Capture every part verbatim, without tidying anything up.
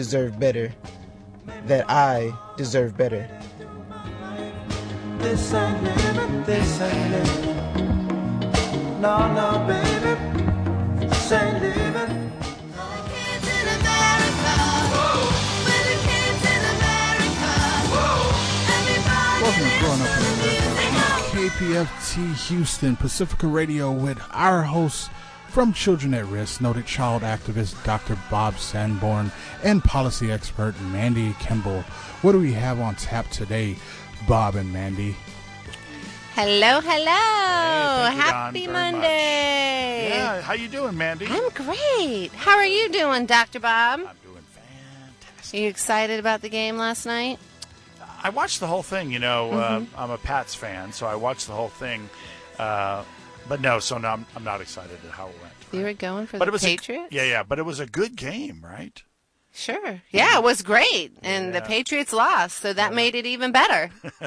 deserve better, that I deserve better. This ain't living, this ain't living. No, no, baby, this ain't living. Welcome to Growing Up in America, K P F T Houston, Pacifica Radio, with our hosts from Children at Risk, noted child activist Doctor Bob Sanborn, and policy expert Mandy Kimball. What do we have on tap today, Bob and Mandy? Hello, hello. Hey, Happy Monday. Yeah, how you doing, Mandy? I'm great. How are you doing, Doctor Bob? I'm doing fantastic. Are you excited about the game last night? I watched the whole thing, you know. Mm-hmm. uh, I'm a Pats fan, so I watched the whole thing. Uh, but no, so no, I'm, I'm not excited at how it went. Right? You were going for but the it was Patriots? A, yeah, yeah, but it was a good game, right? Sure. Yeah, it was great. And Yeah. the Patriots lost, so that Yeah. made it even better.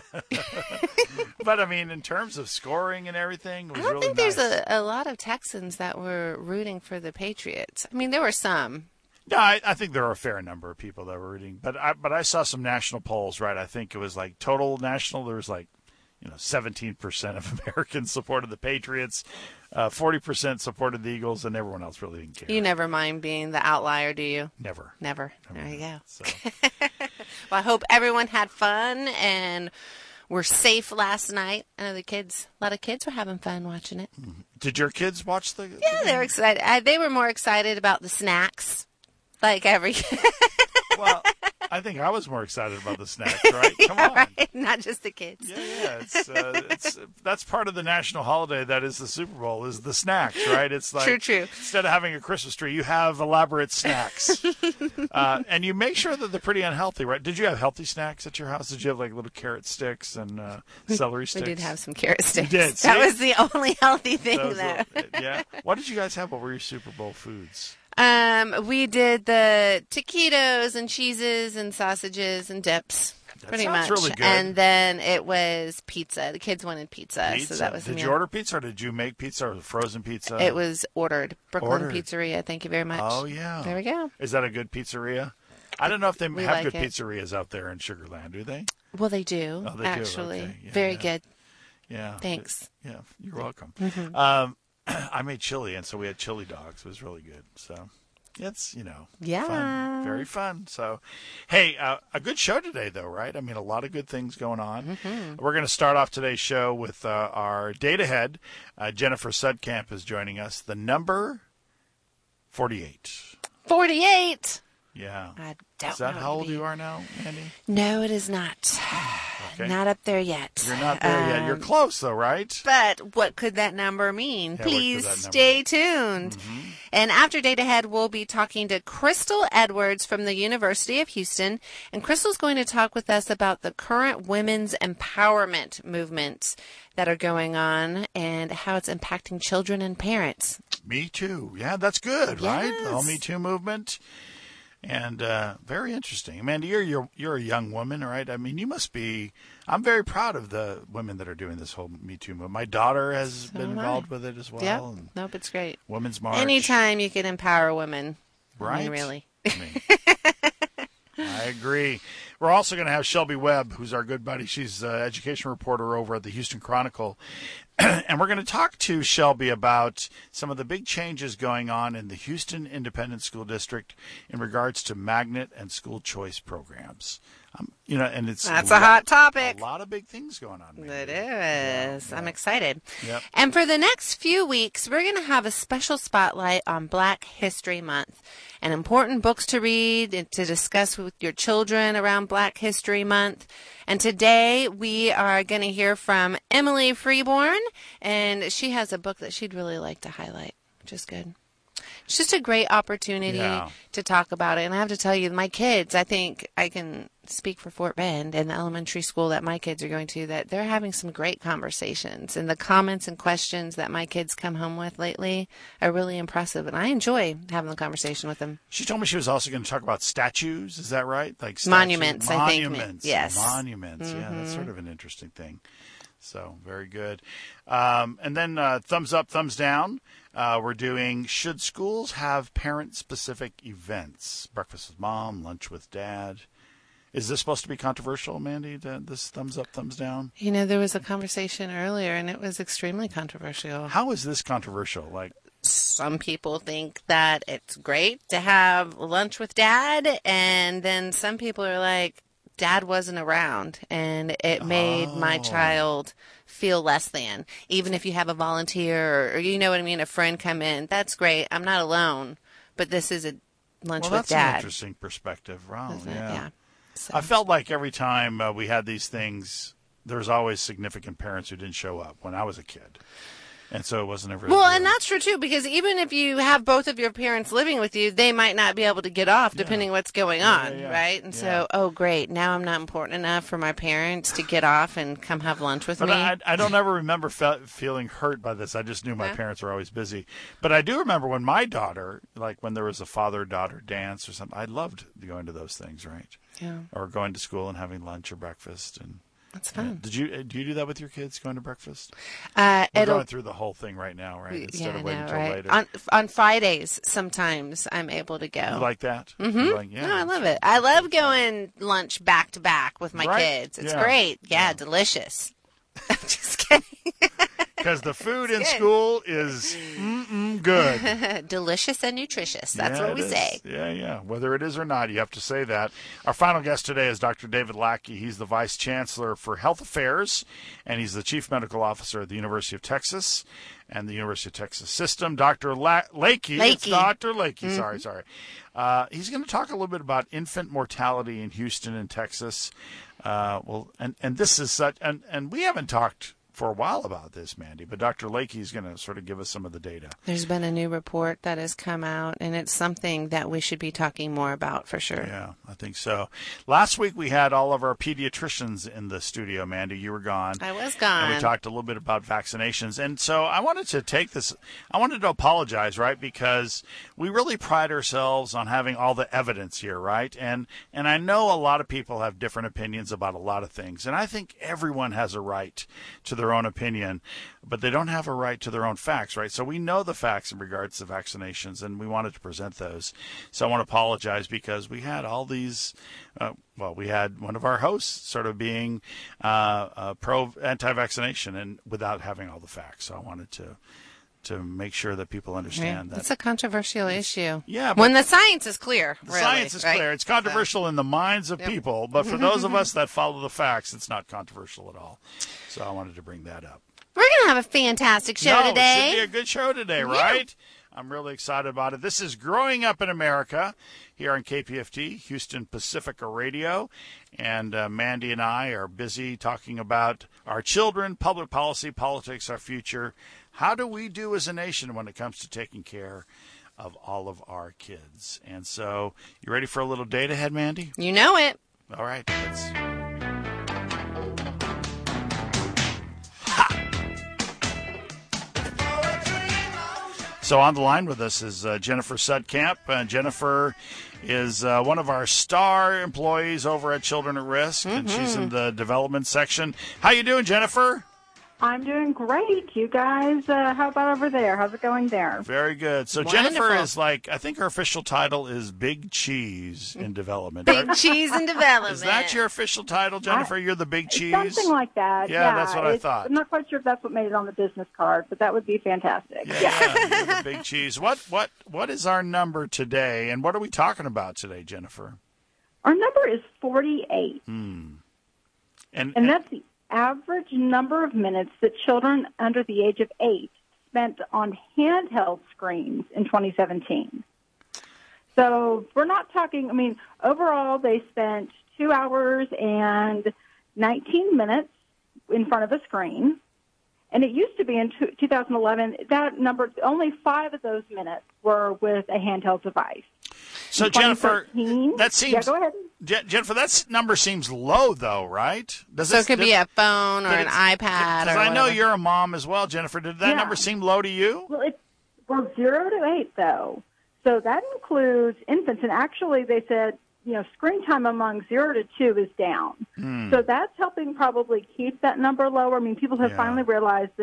But, I mean, in terms of scoring and everything, it was I don't really think nice. there's a, a lot of Texans that were rooting for the Patriots. I mean, there were some. No, I, I think there are a fair number of people that were rooting, but I but I saw some national polls, right? I think it was like total national. There was like, you know, seventeen percent of Americans supported the Patriots, uh, forty percent supported the Eagles, and everyone else really didn't care. You never mind being the outlier, do you? Never. Never. Never. There you go. So, Well, I hope everyone had fun and were safe last night. I know the kids, a lot of kids were having fun watching it. did your kids watch the? Yeah, they were excited. I, they were more excited about the snacks, like every. Well, I think I was more excited about the snacks, right? Come Yeah, on. right? Not just the kids. Yeah, yeah. It's, uh, it's that's part of the national holiday that is the Super Bowl is the snacks, right? It's like True, true. Instead of having a Christmas tree, you have elaborate snacks, uh, and you make sure that they're pretty unhealthy, right? Did you have healthy snacks at your house? Did you have like little carrot sticks and uh, celery We sticks? did have some carrot sticks. did, That see? was the only healthy thing, Those though. little- yeah. What did you guys have? What were your Super Bowl foods? Um, we did the taquitos and cheeses and sausages and dips. That pretty sounds much. really good. And then it was pizza. The kids wanted pizza, Pizza. so that was the did you meal. order pizza or did you make pizza or frozen pizza? It was ordered. Brooklyn Ordered. Pizzeria. Thank you very much. Oh yeah. There we go. Is that a good pizzeria? I don't know if they We have like good it. pizzerias out there in Sugar Land, do they? Well, they do, Oh, they do. actually. Okay. Yeah, Very yeah. good. Yeah. Thanks. Yeah, you're welcome. Mm-hmm. Um, I made chili, and so we had chili dogs. It was really good. So it's, you know, Yeah. fun. Very fun. So, hey, uh, a good show today, though, right? I mean, a lot of good things going on. Mm-hmm. We're going to start off today's show with uh, our data head. Uh, Jennifer Sudkamp is joining us. The number forty-eight. forty-eight. Yeah. I don't Is that know how what old to you be. are now, Andy? No, it is not. Okay. Not up there yet. You're not there yet. You're Um, close, though, right? But what could that number mean? what could Please that number stay tuned. Mm-hmm. And after Data Ahead, we'll be talking to Crystal Edwards from the University of Houston. And Crystal's going to talk with us about the current women's empowerment movements that are going on and how it's impacting children and parents. Me Too. Yeah, that's good, right? The whole Yes. Me Too movement. And uh, very interesting. Amanda, you're, you're you're a young woman, right? I mean, you must be. I'm very proud of the women that are doing this whole Me Too movement. My daughter has been am I. involved with it as well. Yeah. And Nope, it's great. Women's March. Anytime you can empower women. I Right? mean, really. I mean, I agree. We're also going to have Shelby Webb, who's our good buddy. She's an education reporter over at the Houston Chronicle. And we're going to talk to Shelby about some of the big changes going on in the Houston Independent School District in regards to magnet and school choice programs. Um, you know, and it's That's a hot topic. A lot of big things going on. Maybe. It is. Yeah, I'm yeah. excited. Yep. And for the next few weeks, we're going to have a special spotlight on Black History Month and important books to read and to discuss with your children around Black History Month. And today we are going to hear from Emily Freeborn, and she has a book that she'd really like to highlight, which is good. It's just a great opportunity Yeah. to talk about it. And I have to tell you, my kids, I think I can speak for Fort Bend and the elementary school that my kids are going to, that they're having some great conversations. And the comments and questions that my kids come home with lately are really impressive. And I enjoy having the conversation with them. She told me she was also going to talk about statues. Is that right? Like statues? Monuments, I think. Monuments. Yes. Monuments. Yeah, that's Mm-hmm. sort of an interesting thing. So very good. Um, and then uh, thumbs up, thumbs down. Uh, we're doing, should schools have parent-specific events? Breakfast with mom, lunch with dad. Is this supposed to be controversial, Mandy, this thumbs up, thumbs down? You know, there was a conversation earlier, and it was extremely controversial. How is this controversial? Like, some people think that it's great to have lunch with dad, and then some people are like, dad wasn't around, and it made Oh. my child feel less than. Even if you have a volunteer or, or you know what I mean, a friend come in, that's great. I'm not alone, but this is a lunch well, with that's an dad. interesting perspective. Wow, Isn't it? yeah. Yeah. So. I felt like every time uh, we had these things, there was always significant parents who didn't show up when I was a kid. And so it wasn't ever. Well, and that's true, too, because even if you have both of your parents living with you, they might not be able to get off depending what's going on, yeah, yeah. right? And Yeah. so, oh, great, now I'm not important enough for my parents to get off and come have lunch with But me. I, I don't ever remember fe- feeling hurt by this. I just knew my Yeah. parents were always busy. But I do remember when my daughter, like when there was a father-daughter dance or something, I loved going to those things, right? Yeah, Or going to school and having lunch or breakfast. And that's yeah. fun. Did you uh, do you do that with your kids, going to breakfast? Uh, We're it'll going through the whole thing right now, right? Instead yeah, of waiting I know, until right? later. On on Fridays, sometimes I'm able to go. You like that? Mm-hmm. You're like, yeah, no, I that's love right. it. I love going lunch back to back with my Right? kids. It's Yeah. great. Yeah, Yeah. delicious. I'm just kidding. Because the food in good. school is mm-mm good. Delicious and nutritious. That's Yeah, what we it is. say. Yeah, yeah. Whether it is or not, you have to say that. Our final guest today is Doctor David Lackey. He's the Vice Chancellor for Health Affairs, and he's the Chief Medical Officer at the University of Texas and the University of Texas System. Doctor La- Lakey. It's Lakey. Doctor Lakey. Mm-hmm. Sorry, sorry. Uh, he's going to talk a little bit about infant mortality in Houston and Texas. Uh, well, and, and this is such, and, and we haven't talked for a while about this, Mandy, but Doctor Lakey is going to sort of give us some of the data. There's been a new report that has come out, and it's something that we should be talking more about for sure. Yeah, I think so. Last week we had all of our pediatricians in the studio, Mandy. You were gone. I was gone. And we talked a little bit about vaccinations. And so I wanted to take this, I wanted to apologize, right? Because we really pride ourselves on having all the evidence here, right? And and I know a lot of people have different opinions about a lot of things. And I think everyone has a right to their own opinion, but they don't have a right to their own facts, right? So we know the facts in regards to vaccinations, and we wanted to present those. So I want to apologize because we had all these, uh, well, we had one of our hosts sort of being uh, uh, pro anti-vaccination and without having all the facts. So I wanted to to make sure that people understand that. It's a controversial issue. Yeah, but when the science is clear. the really, science is right? clear. It's controversial in the minds of people, but for those of us that follow the facts, it's not controversial at all. So I wanted to bring that up. We're going to have a fantastic show no, today. It should be a good show today, right? I'm really excited about it. This is Growing Up in America here on K P F T, Houston Pacifica Radio. And uh, Mandy and I are busy talking about our children, public policy, politics, our future. How do we do as a nation when it comes to taking care of all of our kids? And so, you ready for a little data head, Mandy? You know it. All right, let's... So on the line with us is uh, Jennifer Sudkamp. Uh, Jennifer is uh, one of our star employees over at Children at Risk, mm-hmm. and she's in the development section. How you doing, Jennifer? I'm doing great. You guys, uh, how about over there? How's it going there? Very good. So Wonderful. Jennifer is like, I think her official title is Big Cheese in Development. Big Cheese in Development. Is that your official title, Jennifer? I, You're the Big Cheese? Something like that. Yeah, yeah, that's what I it's, thought. I'm not quite sure if that's what made it on the business card, but that would be fantastic. Yeah, yeah. You're the Big Cheese. What, what, what is our number today, and what are we talking about today, Jennifer? Our number is forty-eight. Hmm. And, and that's the average number of minutes that children under the age of eight spent on handheld screens in twenty seventeen. So we're not talking, I mean, overall they spent two hours and nineteen minutes in front of a screen. And it used to be in two thousand eleven, that number, only five of those minutes were with a handheld device. So, Jennifer, that seems... Yeah, go ahead. Je- Jennifer, that number seems low, though, right? Does so it, it could did, be a phone or an iPad. Because I know you're a mom as well, Jennifer. Did that yeah. number seem low to you? Well, it's well, zero to eight, though. So that includes infants. And actually, they said, you know, screen time among zero to two is down. Hmm. So that's helping probably keep that number lower. I mean, people have Yeah. finally realized that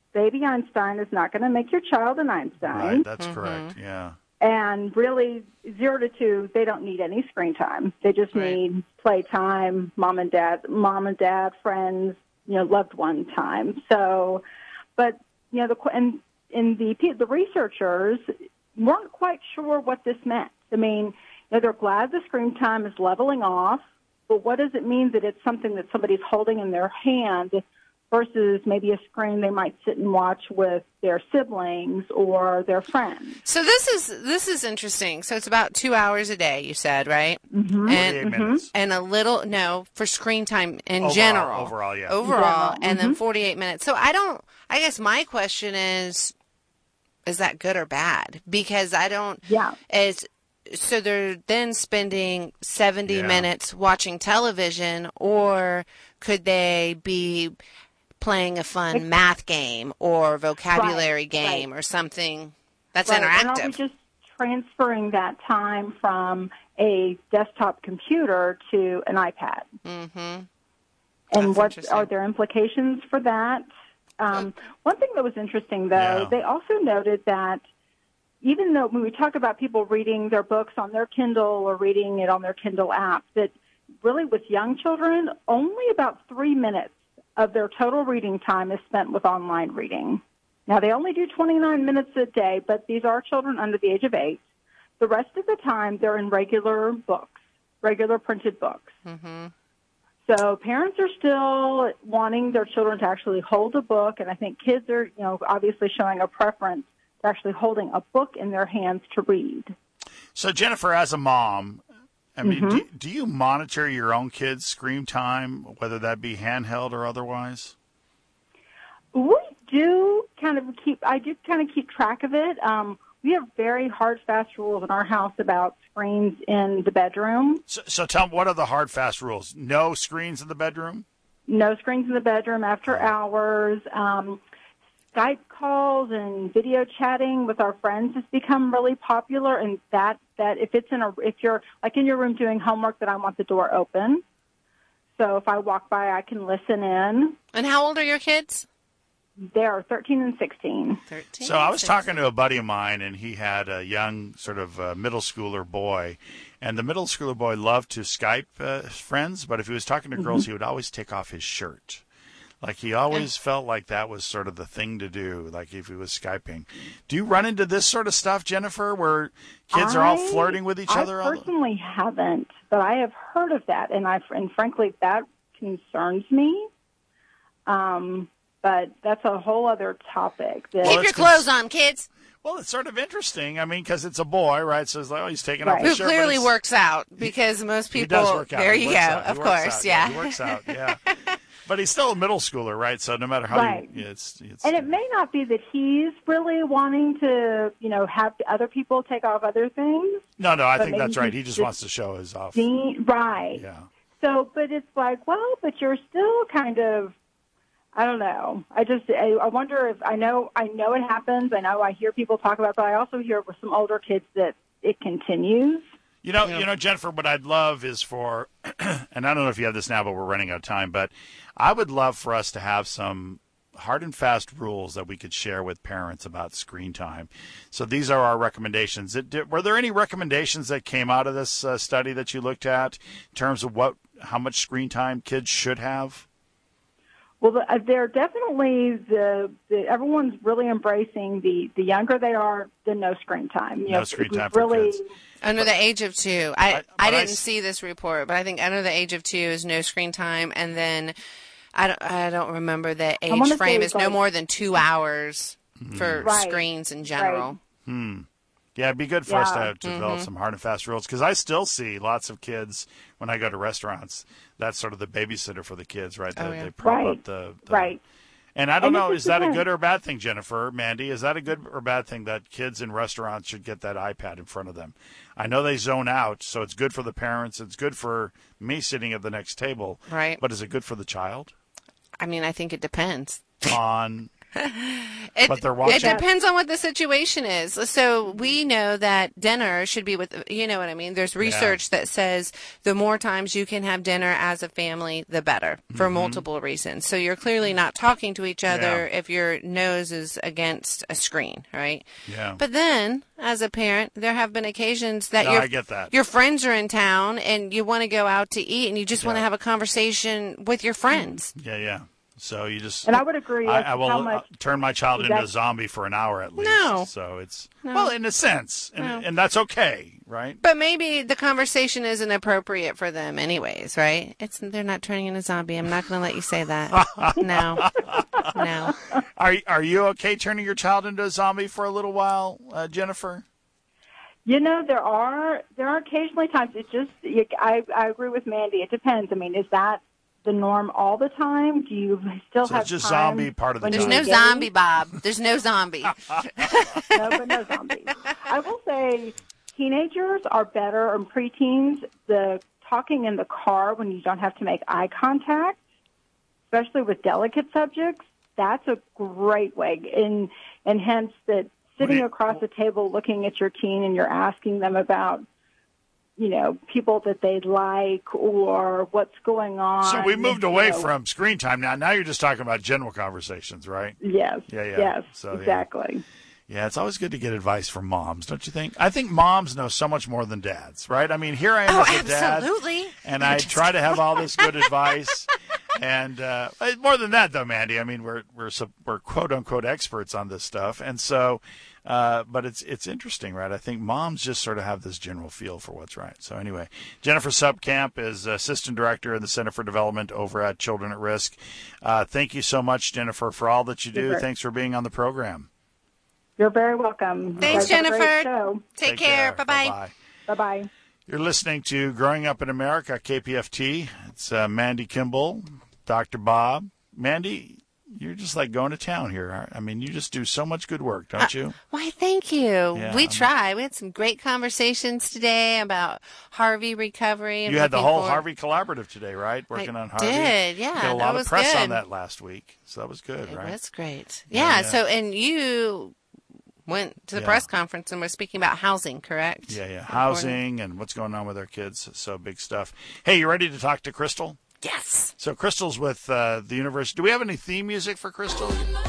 baby Einstein is not going to make your child an Einstein. Right, that's correct, yeah. And really, zero to two, they don't need any screen time. They just Right. need playtime, mom and dad, mom and dad, friends, you know, loved one time. So, but you know, the and in the the researchers weren't quite sure what this meant. I mean, you know, they're glad the screen time is leveling off, but what does it mean that it's something that somebody's holding in their hand versus maybe a screen they might sit and watch with their siblings or their friends? So this is this is interesting. So it's about two hours a day, you said, right? Mm-hmm. forty-eight And minutes. and a little no for screen time in Overall, general. overall, yeah. Overall, In general, and then forty-eight minutes. So I don't. I guess my question is, is that good or bad? Because I don't. Yeah. It's so they're then spending seventy Yeah. minutes watching television, or could they be playing a fun math game or vocabulary Right, game right. or something that's Right. And are we interactive? just transferring that time from a desktop computer to an iPad? Mm-hmm. And That's what interesting. are there implications for that? Um, one thing that was interesting, though, Yeah. they also noted that even though when we talk about people reading their books on their Kindle or reading it on their Kindle app, that really with young children, only about three minutes of their total reading time is spent with online reading. Now, they only do twenty-nine minutes a day, but these are children under the age of eight. The rest of the time, they're in regular books, regular printed books. Mm-hmm. So parents are still wanting their children to actually hold a book, and I think kids are, you know, obviously showing a preference to actually holding a book in their hands to read. So, Jennifer, as a mom, I mean, Mm-hmm. do, do you monitor your own kids' screen time, whether that be handheld or otherwise? We do kind of keep, I do kind of keep track of it. Um, we have very hard, fast rules in our house about screens in the bedroom. So, so tell me, what are the hard, fast rules? No screens in the bedroom? No screens in the bedroom after hours. Um, Skype calls and video chatting with our friends has become really popular, and that, that if it's in a if you're like in your room doing homework, that I want the door open. So if I walk by, I can listen in. And how old are your kids? They're thirteen and sixteen. thirteen. So I was sixteen. talking to a buddy of mine, and he had a young sort of uh, middle schooler boy. And the middle schooler boy loved to Skype uh, friends, but if he was talking to girls, he would always take off his shirt. Like he always felt like that was sort of the thing to do, like if he was Skyping. Do you run into this sort of stuff, Jennifer, where kids are all I- flirting with each I other? all the- personally haven't, but I have heard of that, and I and frankly that concerns me. Um, but that's a whole other topic. That, Well, Keep your it's 'cause- clothes on, kids. Well, it's sort of interesting. I mean, because it's a boy, right? So it's like, oh, he's taking Right. off Who his shirt. but clearly it's- works out because most He people. does work out. There He you works go. out. He Of works course, out. yeah. He works out, yeah. But he's still a middle schooler, right? So no matter how Right. you, it's, it's and it may not be that he's really wanting to, you know, have other people take off other things. no, no. I but think that's maybe right. He he's just just wants to show his off. Being, right. Yeah. So, but it's like, well, but you're still kind of, I don't know. I just, I, I wonder if, I know, I know it happens. I know I hear people talk about it, but I also hear with some older kids that it continues. You know, you know, Jennifer, what I'd love is for, and I don't know if you have this now, but we're running out of time, but I would love for us to have some hard and fast rules that we could share with parents about screen time. So these are our recommendations. It, did, were there any recommendations that came out of this uh, study that you looked at in terms of what, how much screen time kids should have? Well, the, uh, they're definitely the, the everyone's really embracing the the younger they are, the no screen time. You No know, screen we've time for really, kids. Under the age of two. I, I- I, but I didn't s- see this report, but I think under the age of two is no screen time. And then I don't, I don't remember the age wanna frame say is no like- more than two hours for Right, screens in general. Yeah, it'd be good for us Yeah. to, to develop some hard and fast rules because I still see lots of kids when I go to restaurants. That's sort of the babysitter for the kids, right? They, Oh, yeah. they prop Right, up the, the right. And I don't And it know, just is that a depends. good or bad thing, Jennifer, Mandy? Is that a good or bad thing that kids in restaurants should get that iPad in front of them? I know they zone out, so it's good for the parents. It's good for me sitting at the next table. Right. But is it good for the child? I mean, I think it depends. On It, But they're watching. It depends on what the situation is. So we know that dinner should be with, you know what I mean? There's research yeah. that says the more times you can have dinner as a family, the better for mm-hmm. multiple reasons. So you're clearly not talking to each other yeah. if your nose is against a screen, right? Yeah. But then, as a parent, there have been occasions that, no, your, I get that. your friends are in town and you want to go out to eat and you just yeah. want to have a conversation with your friends. Yeah, yeah. So you just and I would agree. I, I will how much turn my child into that, a zombie for an hour at least. No. So it's no. well, in a sense, and, no. and that's okay, right? But maybe the conversation isn't appropriate for them, anyways, right? It's they're not turning into a zombie. I'm not going to let you say that. no, no. Are are you okay turning your child into a zombie for a little while, uh, Jennifer? You know, there are there are occasionally times it just. I I agree with Mandy. It depends. I mean, is that the norm all the time? Do you still so have it's just time zombie part of the There's time? no zombie, Bob. There's no zombie. no, but no zombies. I will say teenagers are better, and preteens, the talking in the car when you don't have to make eye contact, especially with delicate subjects, that's a great way. And, and hence that sitting you, across the table looking at your teen and you're asking them about you know, people that they like or what's going on. So we moved away you know. from screen time now. Now you're just talking about general conversations, right? Yes. Yeah, yeah. Yes, so, exactly. Yeah. yeah, it's always good to get advice from moms, don't you think? I think moms know so much more than dads, right? I mean, here I am oh, as a dad. absolutely. And I try to have all this good advice. And uh, more than that, though, Mandy, I mean, we're we're we're quote unquote experts on this stuff, and so, uh, but it's it's interesting, right? I think moms just sort of have this general feel for what's right. So anyway, Jennifer Subcamp is assistant director in the Center for Development over at Children at Risk. Uh, thank you so much, Jennifer, for all that you do. Super. Thanks for being on the program. You're very welcome. Thanks, Jennifer. Take, Take care. care. Bye bye. Bye bye. You're listening to Growing Up in America, K P F T. It's uh, Mandy Kimball, Doctor Bob. Mandy, you're just like going to town here. I mean, you just do so much good work, don't you? Uh, why, thank you. Yeah, we I'm... try. We had some great conversations today about Harvey recovery. And you had the whole forward. Harvey Collaborative today, right? Working I on Harvey. did, yeah. Got a lot that of was press good. on that last week, so that was good, it right? It was great. Yeah, Yeah, yeah. so, and you went to the yeah. press conference and were speaking about housing, correct? Yeah, yeah. Housing and what's going on with our kids. So big stuff. Hey, you ready to talk to Crystal? Yes. So Crystal's with uh, the university. Do we have any theme music for Crystal?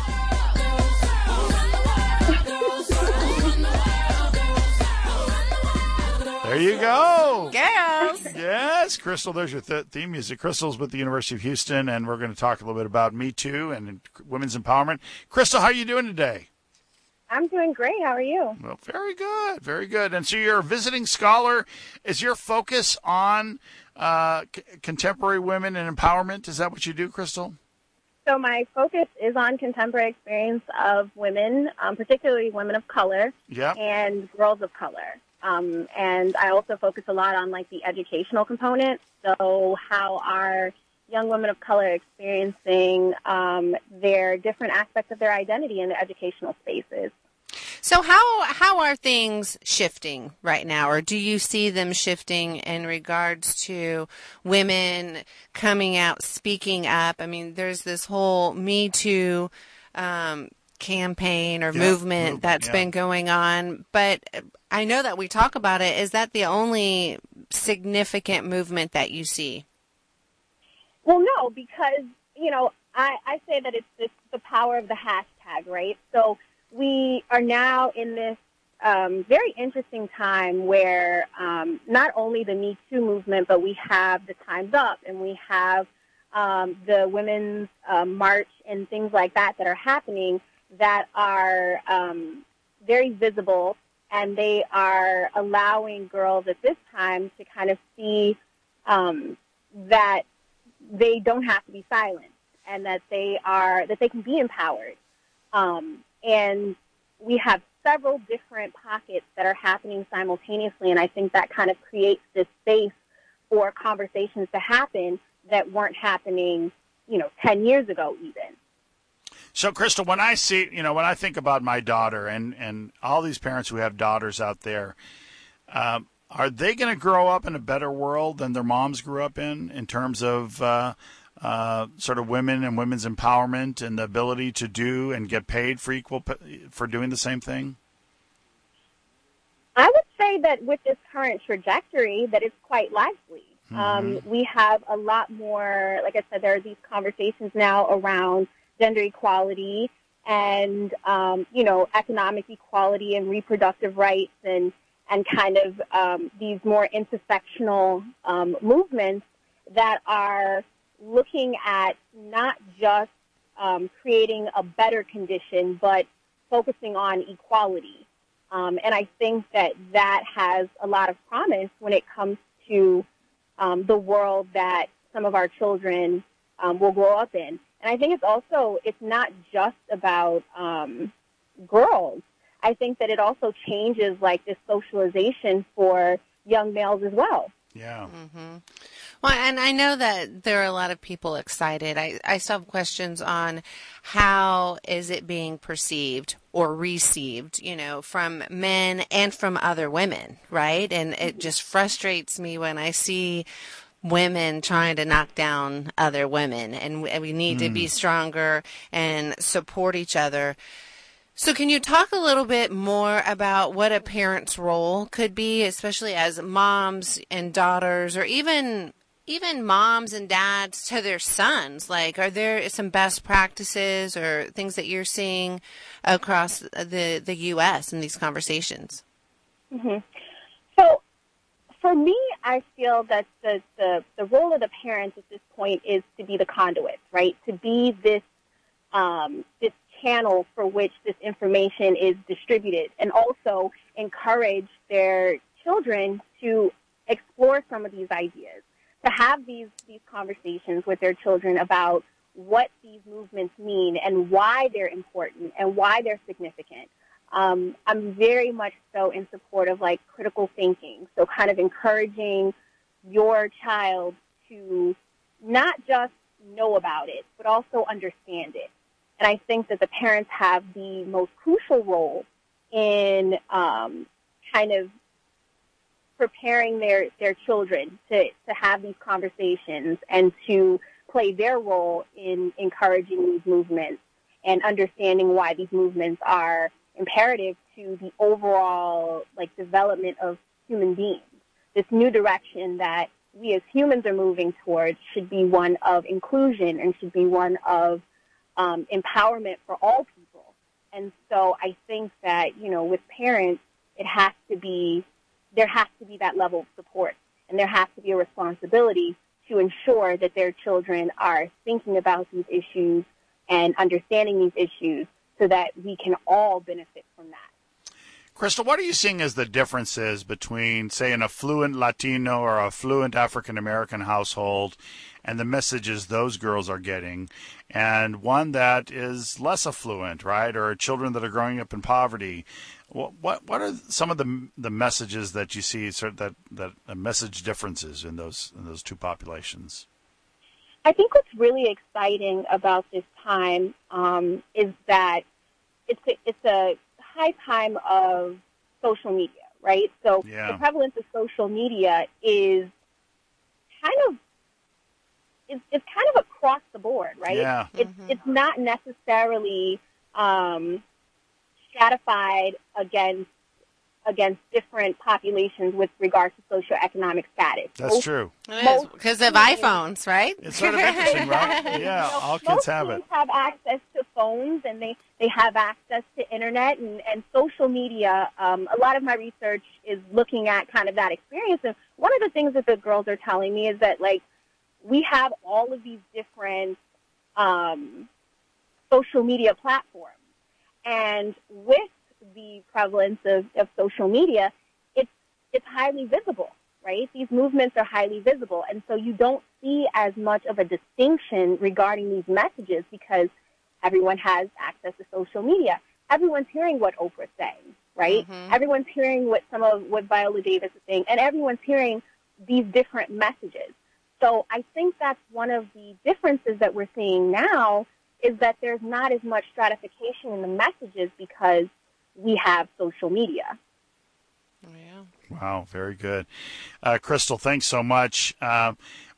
There you go. Girls. Yes, Crystal, there's your th- theme music. Crystal's with the University of Houston, and we're going to talk a little bit about Me Too and women's empowerment. Crystal, how are you doing today? I'm doing great. How are you? Well, very good, very good. And so you're a visiting scholar. Is your focus on uh, c- contemporary women and empowerment? Is that what you do, Crystal? So my focus is on contemporary experience of women, um, particularly women of color Yep. and girls of color. Um, and I also focus a lot on, like, the educational component. So how are young women of color experiencing um, their different aspects of their identity in the educational spaces? So how how are things shifting right now, or do you see them shifting in regards to women coming out, speaking up? I mean, there's this whole Me Too um, campaign or yeah, movement, movement that's yeah. been going on, but I know that we talk about it. Is that the only significant movement that you see? Well, no, because, you know, I, I say that it's this, the power of the hashtag, right? So we are now in this um, very interesting time where um, not only the Me Too movement, but we have the Time's Up and we have um, the Women's uh, March and things like that that are happening that are um, very visible, and they are allowing girls at this time to kind of see um, that they don't have to be silent and that they are that they can be empowered. Um, and we have several different pockets that are happening simultaneously, and I think that kind of creates this space for conversations to happen that weren't happening, you know, ten years ago even. So, Crystal, when I see, you know, when I think about my daughter and, and all these parents who have daughters out there, um, are they going to grow up in a better world than their moms grew up in, in terms of uh, uh, sort of women and women's empowerment and the ability to do and get paid for equal for doing the same thing? I would say that with this current trajectory, that it's quite likely. Mm-hmm. Um, we have a lot more, like I said, there are these conversations now around gender equality and, um, you know, economic equality and reproductive rights and, and kind of um, these more intersectional um, movements that are looking at not just um, creating a better condition, but focusing on equality. Um, and I think that that has a lot of promise when it comes to um, the world that some of our children um, will grow up in. And I think it's also, it's not just about um, girls. I think that it also changes, like, this socialization for young males as well. Yeah. Mm-hmm. Well, and I know that there are a lot of people excited. I, I still have questions on how is it being perceived or received, you know, from men and from other women, right? And it just frustrates me when I see women trying to knock down other women, and we, we need mm. to be stronger and support each other. So can you talk a little bit more about what a parent's role could be, especially as moms and daughters, or even even moms and dads to their sons? Like, are there some best practices or things that you're seeing across the, the U S in these conversations? Mm-hmm. So for me, I feel that the, the, the role of the parents at this point is to be the conduit, right? To be this um, this channel for which this information is distributed, and also encourage their children to explore some of these ideas, to have these, these conversations with their children about what these movements mean and why they're important and why they're significant. Um, I'm very much so in support of, like, critical thinking, so kind of encouraging your child to not just know about it, but also understand it. And I think that the parents have the most crucial role in um, kind of preparing their, their children to, to have these conversations and to play their role in encouraging these movements and understanding why these movements are imperative to the overall, like, development of human beings. This new direction that we as humans are moving towards should be one of inclusion and should be one of Um, empowerment for all people. And so I think that, you know, with parents, it has to be, there has to be that level of support, and there has to be a responsibility to ensure that their children are thinking about these issues and understanding these issues so that we can all benefit from that. Crystal, what are you seeing as the differences between, say, an affluent Latino or affluent African-American household and the messages those girls are getting, and one that is less affluent, right, or children that are growing up in poverty? What what, what are some of the the messages that you see, sort of that that uh, message differences in those in those two populations? I think what's really exciting about this time um, is that it's a, it's a high time of social media, right? So yeah. the prevalence of social media is kind of it's, it's kind of across the board, right? Yeah. It's Mm-hmm. it's not necessarily um, stratified against against different populations with regards to socioeconomic status. That's most, true. It is, because of iPhones, right? It's sort of interesting, right? Yeah, you know, all kids most have it. kids have access to phones, and they, they have access to internet and, and social media. Um, a lot of my research is looking at kind of that experience. And one of the things that the girls are telling me is that, like, we have all of these different um, social media platforms. And with the prevalence of, of social media, it's it's highly visible, right? These movements are highly visible, and so you don't see as much of a distinction regarding these messages because everyone has access to social media. Everyone's hearing what Oprah's saying, right? Mm-hmm. Everyone's hearing what some of what Viola Davis is saying, and everyone's hearing these different messages. So I think that's one of the differences that we're seeing now is that there's not as much stratification in the messages because we have social media. Yeah. Wow, very good. Uh, Crystal, thanks so much. Uh,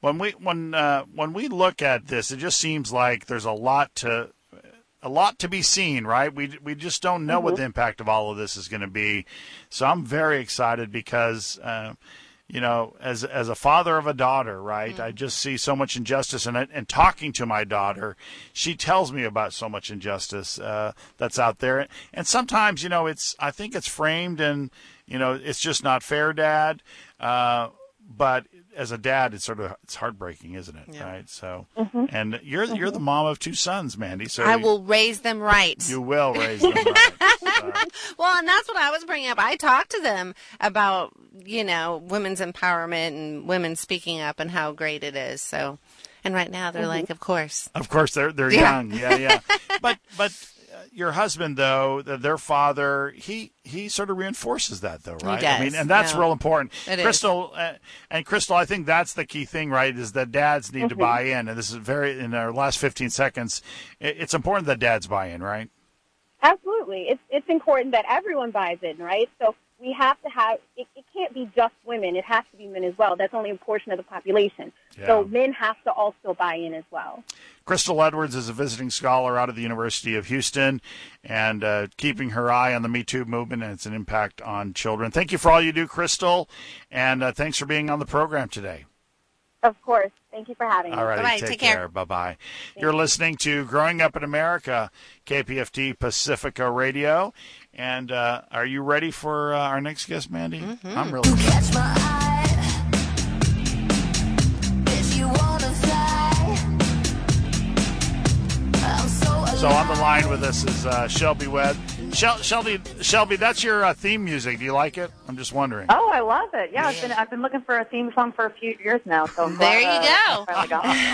when we when uh, when we look at this, it just seems like there's a lot to a lot to be seen, right? We we just don't know mm-hmm. what the impact of all of this is going to be. So I'm very excited because. Uh, You know, as as a father of a daughter, right, mm-hmm. I just see so much injustice. And, and talking to my daughter, she tells me about so much injustice uh, that's out there. And sometimes, you know, it's I think it's framed and, you know, it's just not fair, Dad. Uh, but as a dad, it's sort of it's heartbreaking, isn't it? Yeah. Right. So, mm-hmm. and you're mm-hmm. you're the mom of two sons, Mandy. So I will raise them right. You will raise them right. So. Well, and that's what I was bringing up. I talked to them about, you know, women's empowerment and women speaking up and how great it is. So, and right now they're mm-hmm. like, of course, of course they're they're yeah. young, yeah, yeah. But but. Your husband, though, their father, he, he sort of reinforces that, though, right? He does. I mean, and that's no. real important. It Crystal, is. Uh, and Crystal, I think that's the key thing, right, is that dads need mm-hmm. to buy in. And this is very, in our last fifteen seconds, it's important that dads buy in, right? Absolutely. It's, it's important that everyone buys in, right? So we have to have, it, it can't be just women. It has to be men as well. That's only a portion of the population. Yeah. So men have to also buy in as well. Crystal Edwards is a visiting scholar out of the University of Houston and uh, keeping her eye on the Me Too movement and its an impact on children. Thank you for all you do, Crystal, and uh, thanks for being on the program today. Of course. Thank you for having me. All right. Bye-bye. Take, Take care. care. Bye-bye. Thank You're you. listening to Growing Up in America, K P F T Pacifica Radio. And uh, are you ready for uh, our next guest, Mandy? Mm-hmm. I'm really ready. Catch my eye if you wanna fly. I'm so So on the line with us is uh, Shelby Webb. Shel- Shelby, Shelby, that's your uh, theme music. Do you like it? I'm just wondering. Oh, I love it. Yeah, yeah. I've been I've been looking for a theme song for a few years now. So I'm there glad, you uh, go. I finally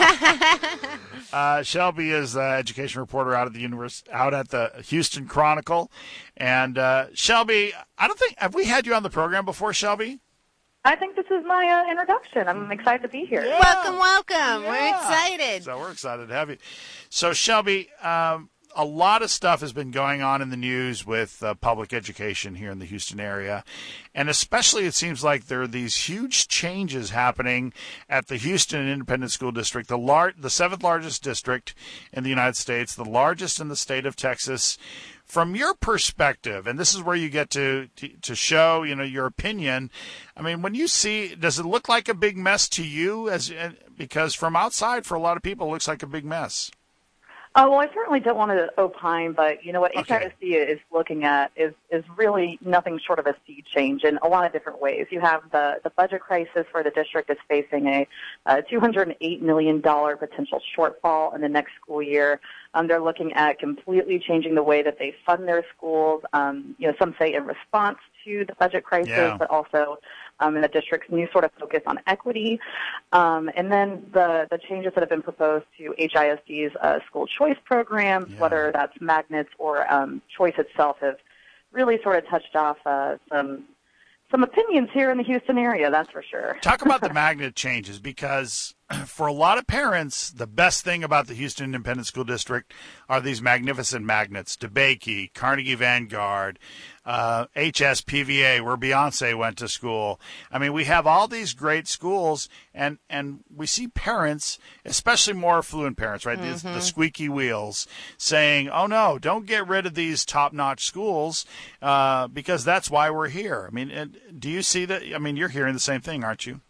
got one. uh, Shelby is uh, education reporter out at the univers- out at the Houston Chronicle, and uh, Shelby, I don't think have we had you on the program before, Shelby? I think this is my uh, introduction. I'm excited to be here. Yeah. Welcome, welcome. Yeah. We're excited. So we're excited to have you. So Shelby. Um, A lot of stuff has been going on in the news with uh, public education here in the Houston area. And especially it seems like there are these huge changes happening at the Houston Independent School District, the lar- the seventh largest district in the United States, the largest in the state of Texas. From your perspective, and this is where you get to, to, to show, you know, your opinion. I mean, when you see, does it look like a big mess to you? As because from outside, for a lot of people, it looks like a big mess. Uh, well, I certainly don't want to opine, but you know what okay. H I S D is looking at is is really nothing short of a sea change in a lot of different ways. You have the, the budget crisis where the district is facing a, a two hundred eight million dollars potential shortfall in the next school year. Um, they're looking at completely changing the way that they fund their schools. Um, you know, some say in response to the budget crisis, yeah. but also um, in the district's new sort of focus on equity. Um, and then the, the changes that have been proposed to H I S D's uh, school choice programs, yeah. whether that's magnets or um, choice itself, have really sort of touched off uh, some some opinions here in the Houston area, that's for sure. Talk about the magnet changes, because for a lot of parents, the best thing about the Houston Independent School District are these magnificent magnets. DeBakey, Carnegie Vanguard, uh, H S P V A, where Beyonce went to school. I mean, we have all these great schools, and, and we see parents, especially more affluent parents, right, mm-hmm. the, the squeaky wheels, saying, oh, no, don't get rid of these top-notch schools uh, because that's why we're here. I mean, and do you see that? I mean, you're hearing the same thing, aren't you?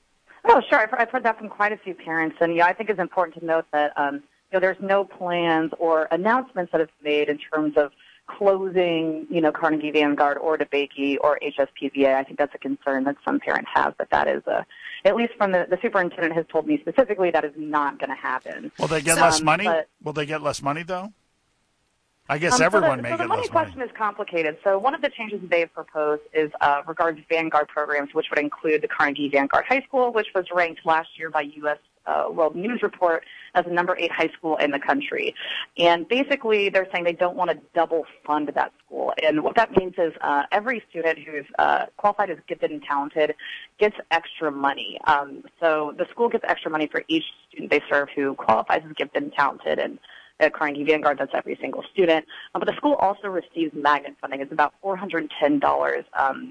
Oh, sure. I've, I've heard that from quite a few parents. And, yeah, I think it's important to note that, um, you know, there's no plans or announcements that have been made in terms of closing, you know, Carnegie Vanguard or DeBakey or H S P V A. I think that's a concern that some parents have, but that is, a, at least from the, the superintendent has told me specifically, that is not going to happen. Will they get um, less money? But, Will they get less money, though? I guess um, everyone so the, may so get the money less question money. is complicated. So one of the changes they've proposed is uh, regarding Vanguard programs, which would include the Carnegie Vanguard High School, which was ranked last year by U S Uh, World News Report as the number eight high school in the country. And basically, they're saying they don't want to double fund that school. And what that means is uh, every student who's uh, qualified as gifted and talented gets extra money. Um, so the school gets extra money for each student they serve who qualifies as gifted and talented. And at Carnegie Vanguard, that's every single student. Um, but the school also receives magnet funding. It's about four hundred ten dollars um,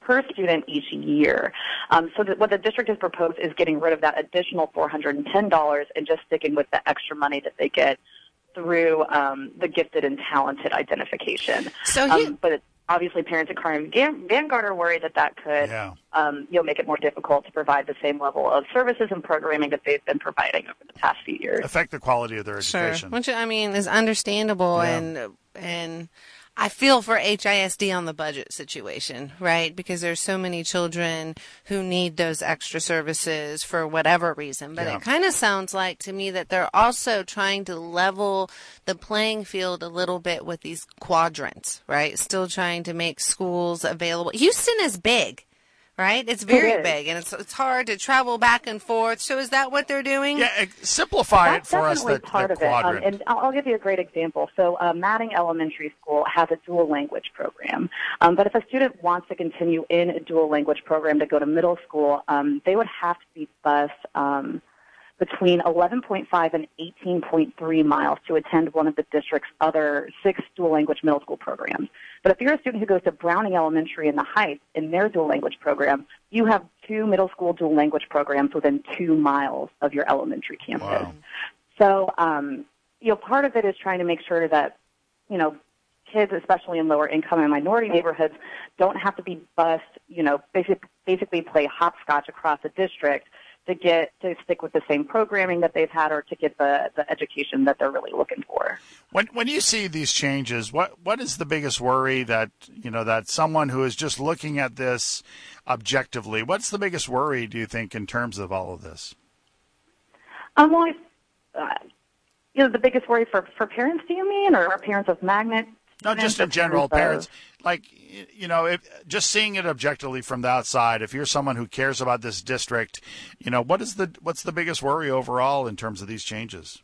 per student each year. Um, so that what the district has proposed is getting rid of that additional four hundred ten dollars and just sticking with the extra money that they get through um, the gifted and talented identification. So you- um, but obviously parents at Carnegie Vanguard are worried that that could Yeah. um, you know, make it more difficult to provide the same level of services and programming that they've been providing over the past few years. Affect the quality of their education. Sure. Which, I mean, is understandable, Yeah. and and I feel for H I S D on the budget situation, right? Because there's so many children who need those extra services for whatever reason. But Yeah. it kind of sounds like to me that they're also trying to level the playing field a little bit with these quadrants, right? Still trying to make schools available. Houston is big. Right? It's very It is. big, and it's it's hard to travel back and forth. So is that what they're doing? Yeah, eh, simplify it That's for us, definitely that, part that of it. Um, quadrant. and I'll, I'll give you a great example. So uh, Matting Elementary School has a dual language program. Um, but if a student wants to continue in a dual language program to go to middle school, um, they would have to be bused um, between eleven point five and eighteen point three miles to attend one of the district's other six dual language middle school programs. But if you're a student who goes to Browning Elementary in the Heights in their dual language program, you have two middle school dual language programs within two miles of your elementary campus. Wow. So, um, you know, part of it is trying to make sure that, you know, kids, especially in lower income and minority neighborhoods, don't have to be bused, you know, basic, basically play hopscotch across the district to get to stick with the same programming that they've had or to get the, the education that they're really looking for. When when you see these changes, what what is the biggest worry that, you know, that someone who is just looking at this objectively, what's the biggest worry, do you think, in terms of all of this? Um, well, I, uh, you know, the biggest worry for, for parents, do you mean, or parents of magnet? No, just in general, parents, like, you know, if, just seeing it objectively from the outside, if you're someone who cares about this district, you know, what is the what's the biggest worry overall in terms of these changes?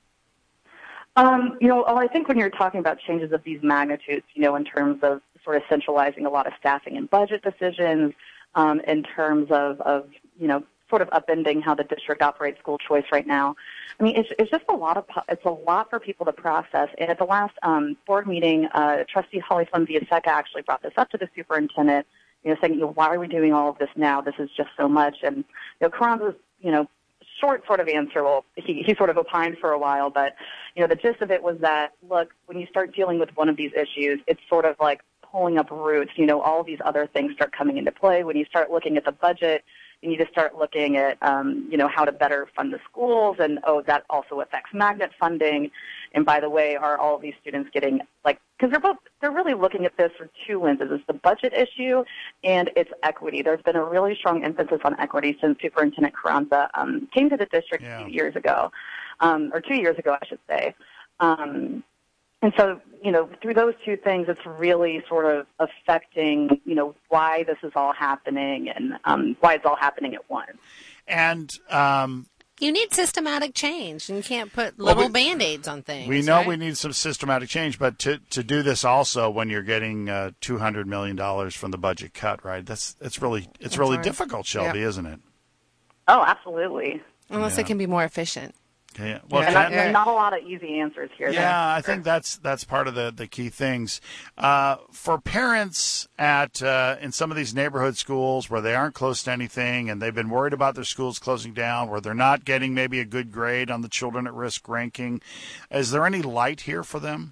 Um, you know, well, I think when you're talking about changes of these magnitudes, you know, in terms of sort of centralizing a lot of staffing and budget decisions, um, in terms of, of, you know, sort of upending how the district operates school choice right now. I mean, it's, it's just a lot of, it's a lot for people to process. And at the last um, board meeting, uh, Trustee Holly Flynn-Villaseca actually brought this up to the superintendent, you know, saying, you know, why are we doing all of this now? This is just so much. And, you know, Carranza's, you know, short sort of answer, well, he, he sort of opined for a while, but, you know, the gist of it was that, look, when you start dealing with one of these issues, it's sort of like pulling up roots. You know, all of these other things start coming into play. When you start looking at the budget, you need to start looking at, um, you know, how to better fund the schools, and, oh, that also affects magnet funding. And by the way, are all of these students getting, like, because they're both, they're really looking at this from two lenses. It's the budget issue and it's equity. There's been a really strong emphasis on equity since Superintendent Carranza um, came to the district Yeah. a few years ago, um, or two years ago, I should say. Um, And so, you know, through those two things, it's really sort of affecting, you know, why this is all happening and um, why it's all happening at once. And um, You need systematic change, and you can't put Well, little we- Band-Aids on things. we know right? we need some systematic change, but to, to do this also when you're getting uh, two hundred million dollars from the budget cut, right? That's it's really it's That's really hard. difficult, Shelby, Yeah. isn't it? Oh, absolutely. Unless Yeah. it can be more efficient. Okay. Well, And Ken- not, and not a lot of easy answers here. Yeah, I think that's that's part of the, the key things. Uh, for parents at uh, in some of these neighborhood schools where they aren't close to anything and they've been worried about their schools closing down, where they're not getting maybe a good grade on the children at risk ranking, is there any light here for them?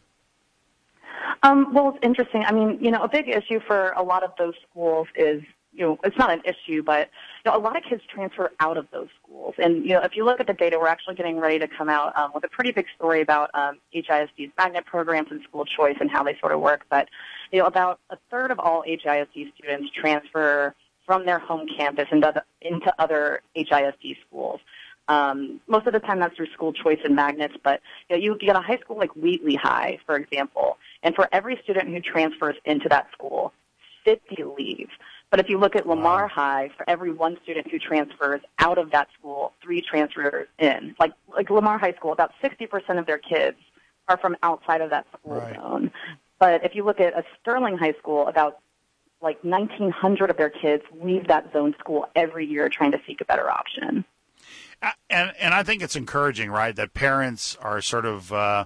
Um, well, it's interesting. I mean, you know, a big issue for a lot of those schools is, you know, it's not an issue, but, you know, a lot of kids transfer out of those schools. And, you know, if you look at the data, we're actually getting ready to come out um, with a pretty big story about um, H I S D's magnet programs and school choice and how they sort of work. But, you know, about a third of all H I S D students transfer from their home campus into, the, into other H I S D schools. Um, most of the time that's through school choice and magnets, but you know, you get a high school like Wheatley High, for example, and for every student who transfers into that school, fifty leave. But if you look at Lamar Wow. High, for every one student who transfers out of that school, three transfers in. Like like Lamar High School, about sixty percent of their kids are from outside of that school Right. zone. But if you look at a Sterling High School, about like nineteen hundred of their kids leave that zone school every year trying to seek a better option. Uh, And and I think it's encouraging, right, that parents are sort of uh,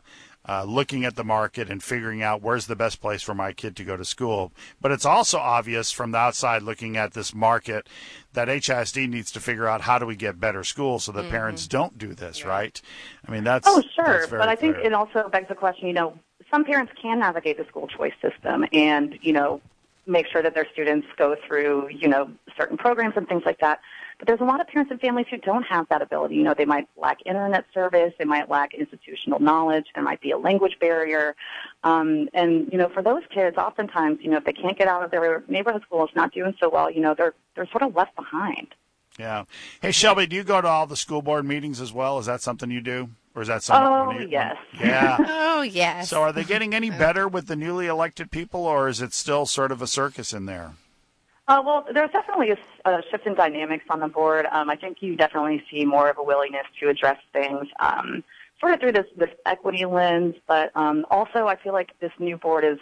uh, looking at the market and figuring out where's the best place for my kid to go to school. But it's also obvious from the outside looking at this market that H I S D needs to figure out how do we get better schools so that mm-hmm. parents don't do this, yeah. right? I mean, that's Oh, sure. That's very but I think clear. It also begs the question, you know, some parents can navigate the school choice system and, you know, make sure that their students go through, you know, certain programs and things like that. But there's a lot of parents and families who don't have that ability. You know, they might lack internet service, they might lack institutional knowledge, there might be a language barrier. Um, and, you know, for those kids, oftentimes, you know, if they can't get out of their neighborhood school, it's not doing so well, you know, they're they're sort of left behind. Yeah. Hey, Shelby, do you go to all the school board meetings as well? Is that something you do? Or is that something? Oh, when you, yes. When, yeah. Oh, yes. So are they getting any better with the newly elected people, or is it still sort of a circus in there? Uh, well, there's definitely a, a shift in dynamics on the board. Um, I think you definitely see more of a willingness to address things um, sort of through this, this equity lens, but um, also I feel like this new board is,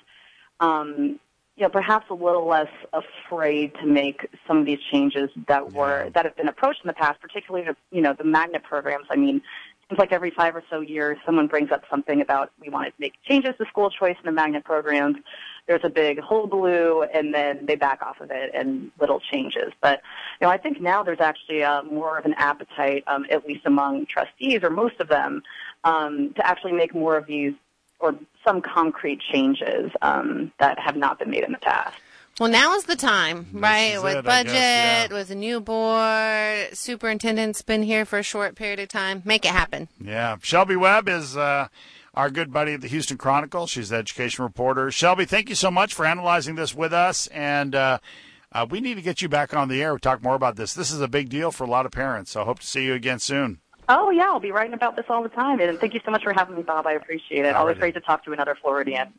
um, you know, perhaps a little less afraid to make some of these changes that were Yeah. that have been approached in the past, particularly the, you know, the magnet programs. I mean, it seems like every five or so years someone brings up something about we want to make changes to school choice in the magnet programs. There's a big hullabaloo, and then they back off of it and little changes. But, you know, I think now there's actually uh, more of an appetite, um, at least among trustees or most of them, um, to actually make more of these or some concrete changes um, that have not been made in the past. Well, now is the time, right? is With it, I budget, guess, yeah. with a new board, superintendent's been here for a short period of time. Make it happen. Yeah. Shelby Webb is uh, our good buddy at the Houston Chronicle. She's the education reporter. Shelby, thank you so much for analyzing this with us. And uh, uh, we need to get you back on the air to talk more about this. This is a big deal for a lot of parents, so I hope to see you again soon. Oh, yeah, I'll be writing about this all the time. And thank you so much for having me, Bob. I appreciate it. All Always right. great to talk to another Floridian.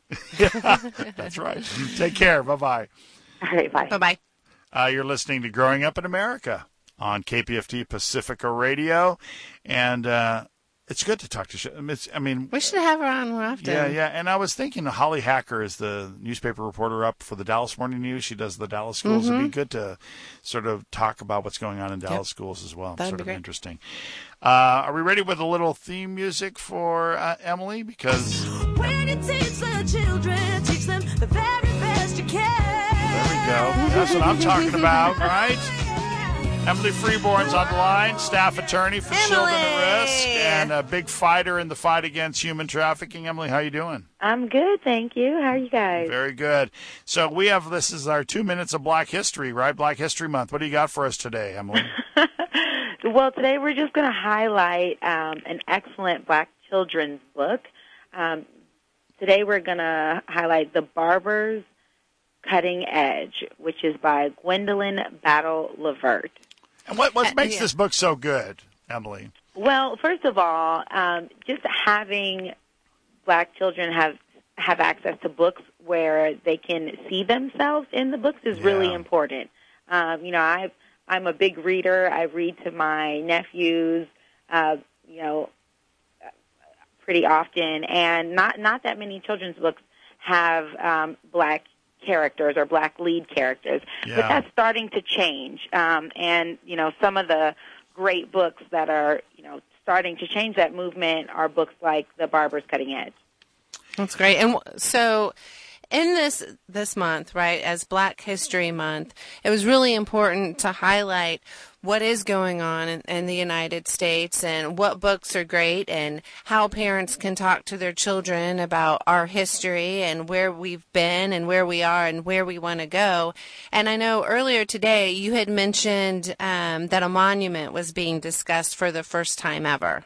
That's right. Take care. Bye-bye. All right, bye. Bye-bye. Uh, you're listening to Growing Up in America on K P F T Pacifica Radio. And uh, it's good to talk to Sh- it's, I mean, We should have her on more often. yeah, yeah. And I was thinking Holly Hacker is the newspaper reporter up for the Dallas Morning News. She does the Dallas schools. Mm-hmm. It'd be good to sort of talk about what's going on in Dallas schools as well. That'd sort be of great. interesting. Uh, are we ready with a little theme music for uh, Emily? Because When you teach the children, teach them the very best you can. there we go. That's what I'm talking about, right? Emily Freeborn's on the line, staff attorney for Children at Risk, Emily! and a big fighter in the fight against human trafficking. Emily, how you doing? I'm good, thank you. How are you guys? Very good. So we have, this is our two minutes of Black History, right? Black History Month. What do you got for us today, Emily? Well, today we're just going to highlight um, an excellent Black children's book. Um, today we're going to highlight The Barber's Cutting Edge, which is by Gwendolyn Battle Levert. And what, what makes yeah. this book so good, Emily? Well, first of all, um, just having Black children have have access to books where they can see themselves in the books is really Yeah. important. Um, you know, I I'm a big reader. I read to my nephews, uh, you know, pretty often, and not not that many children's books have um, Black characters or Black lead characters, Yeah. but that's starting to change. Um, and you know, some of the great books that are, you know, starting to change that movement are books like The Barber's Cutting Edge. That's great. And w- so in this this month, right, as Black History Month, it was really important to highlight what is going on in, in the United States and what books are great and how parents can talk to their children about our history and where we've been and where we are and where we want to go. And I know earlier today you had mentioned um, that a monument was being discussed for the first time ever.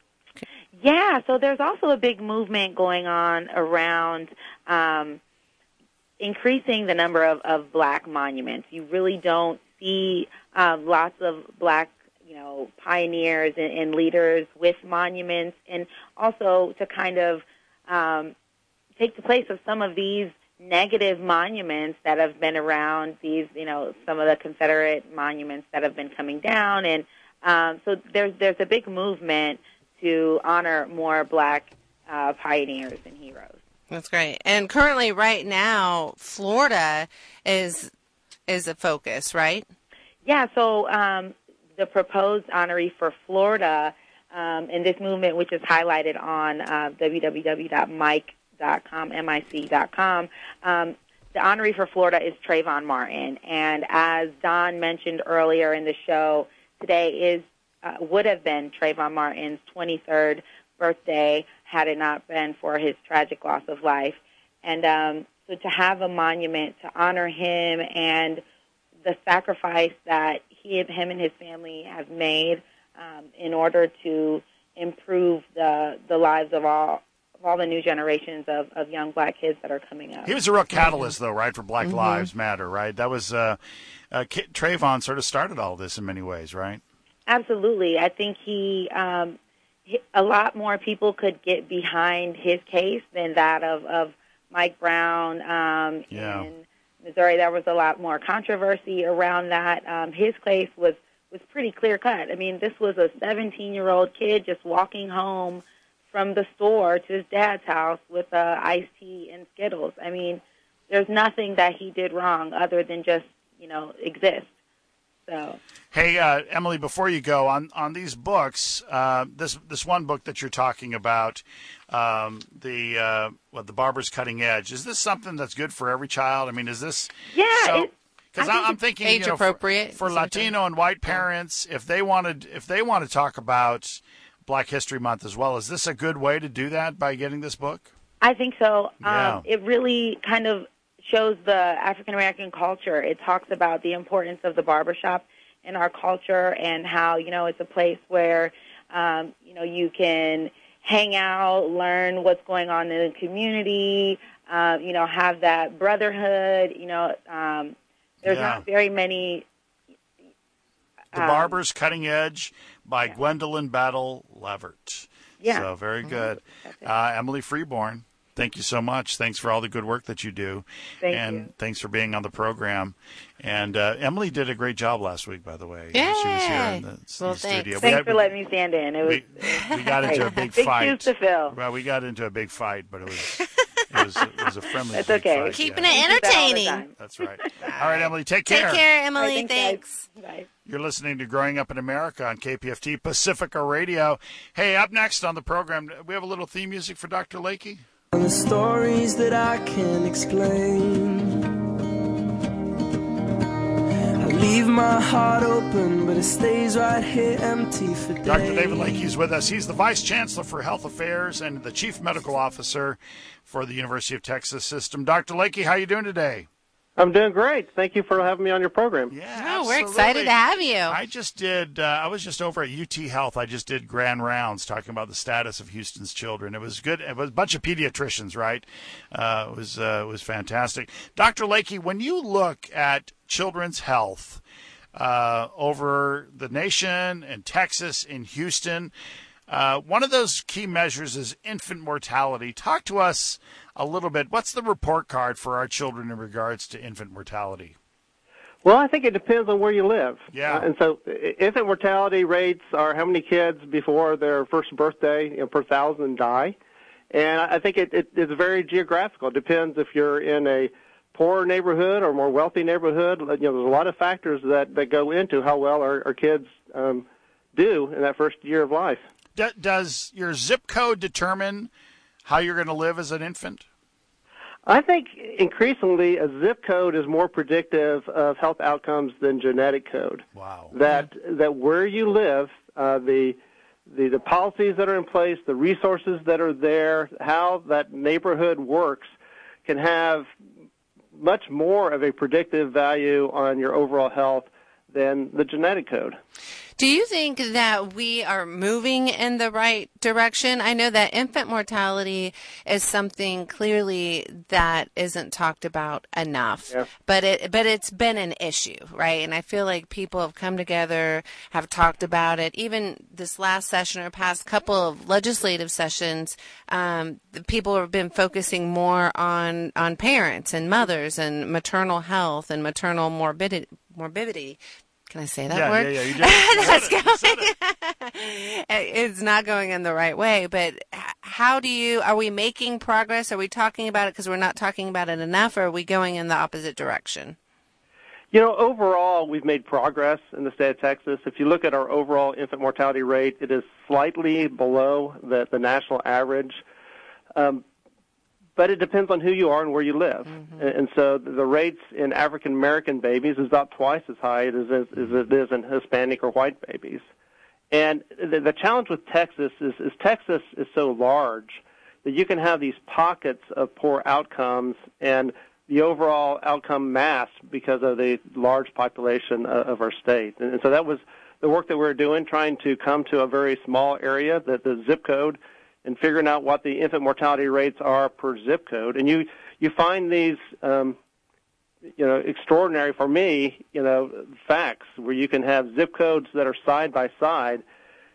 Yeah, so there's also a big movement going on around um, increasing the number of, of Black monuments. You really don't see um, lots of Black, you know, pioneers and, and leaders with monuments, and also to kind of um, take the place of some of these negative monuments that have been around, these, you know, some of the Confederate monuments that have been coming down. And um, so there's there's a big movement to honor more Black uh, pioneers and heroes. That's great. And currently, right now, Florida is is a focus, right? Yeah, so um, the proposed honoree for Florida Um, and this movement, which is highlighted on uh, w w w dot mic dot com, M I C dot com, um, the honoree for Florida is Trayvon Martin. And as Don mentioned earlier in the show, today is uh, would have been Trayvon Martin's twenty-third birthday had it not been for his tragic loss of life. And um, so to have a monument to honor him and the sacrifice that he, him and his family have made um, in order to improve the the lives of all of all the new generations of, of young black kids that are coming up. He was a real catalyst, though, right, for Black Mm-hmm. Lives Matter, right? That was uh, uh, Trayvon sort of started all this in many ways, right? Absolutely. I think he, um, he, a lot more people could get behind his case than that of, of Mike Brown um, Yeah. in Missouri. There was a lot more controversy around that. Um, his case was, was pretty clear-cut. I mean, this was a seventeen-year-old kid just walking home from the store to his dad's house with uh, iced tea and Skittles. I mean, there's nothing that he did wrong other than just, you know, exist. So. Hey, uh, Emily, before you go, on, on these books, uh, this this one book that you're talking about, um, the uh, what the Barber's Cutting Edge, is this something that's good for every child? I mean, is this Yeah, so, it, because I think I'm it's thinking age you know, appropriate, for, for is what you're Latino and white parents, if they wanted if they want to talk about Black History Month as well, is this a good way to do that by getting this book? I think so. Yeah. Um, it really kind of shows the African American culture. It talks about the importance of the barbershop in our culture and how, you know, it's a place where, um, you know, you can hang out, learn what's going on in the community, uh, you know, have that brotherhood. You know, um, there's Yeah. not very many. The um, Barber's Cutting Edge by Gwendolyn Battle Levert. Yeah. So very Mhm. good. That's it. Uh, Emily Freeborn, thank you so much. Thanks for all the good work that you do. Thank and you. thanks for being on the program. And uh, Emily did a great job last week, by the way. She was here in the, Yay. s- Well, the thanks. studio. We Thanks had- for letting me stand in. It was we, we got into a big, big fight. shoes to fill. Well, we got into a big fight, but it was it was, it was a friendly That's big okay. fight. Keeping yeah. it We do that all the entertaining. time. That's right. All right, Emily, take care. Take care, All Emily. right, Thanks. guys. Bye. You're listening to Growing Up in America on K P F T Pacifica Radio. Hey, up next on the program, we have a little theme music for Doctor Lakey. And the stories that I can't explain. I leave my heart open, but it stays right here empty for days. Doctor David Lakey is with us. He's the Vice Chancellor for Health Affairs and the Chief Medical Officer for the University of Texas System. Doctor Lakey, how are you doing today? I'm doing great. Thank you for having me on your program. Yeah, Oh, we're absolutely. excited to have you. I just did, uh, I was just over at U T Health. I just did grand rounds talking about the status of Houston's children. It was good. It was a bunch of pediatricians, right? Uh, it was, uh, it was fantastic. Doctor Lakey, when you look at children's health uh, over the nation, in Texas, in Houston, uh, one of those key measures is infant mortality. Talk to us a little bit. What's the report card for our children in regards to infant mortality? Well, I think it depends on where you live. Yeah. Uh, and so i- infant mortality rates are how many kids before their first birthday, you know, per thousand die. And I I think it, it, it's very geographical. It depends if you're in a poor neighborhood or more wealthy neighborhood. You know, there's a lot of factors that, that go into how well our, our kids um, do in that first year of life. D- does your zip code determine how you're going to live as an infant? I think increasingly a zip code is more predictive of health outcomes than genetic code. Wow. That that where you live, uh, the, the the policies that are in place, the resources that are there, how that neighborhood works, can have much more of a predictive value on your overall health than the genetic code. Do you think that we are moving in the right direction? I know that infant mortality is something clearly that isn't talked about enough, Yeah. but it but it's been an issue, right? And I feel like people have come together, have talked about it. Even this last session or past couple of legislative sessions, um, the people have been focusing more on on parents and mothers and maternal health and maternal morbidity. morbidity. Can I say that Yeah, word? yeah, yeah, you did. That's You said it. going. It's not going in the right way. But h- how do you? Are we making progress? Are we talking about it because we're not talking about it enough, or are we going in the opposite direction? You know, overall, we've made progress in the state of Texas. If you look at our overall infant mortality rate, it is slightly below the, the national average. Um, but it depends on who you are and where you live. Mm-hmm. And, and so the rates in African-American babies is about twice as high as, as, as it is in Hispanic or white babies. And the, the challenge with Texas is, is Texas is so large that you can have these pockets of poor outcomes and the overall outcome mass because of the large population of our state. And so that was the work that we were doing, trying to come to a very small area, the, the zip code, and figuring out what the infant mortality rates are per zip code. And you, you find these, um, you know, extraordinary, for me, you know, facts where you can have zip codes that are side by side,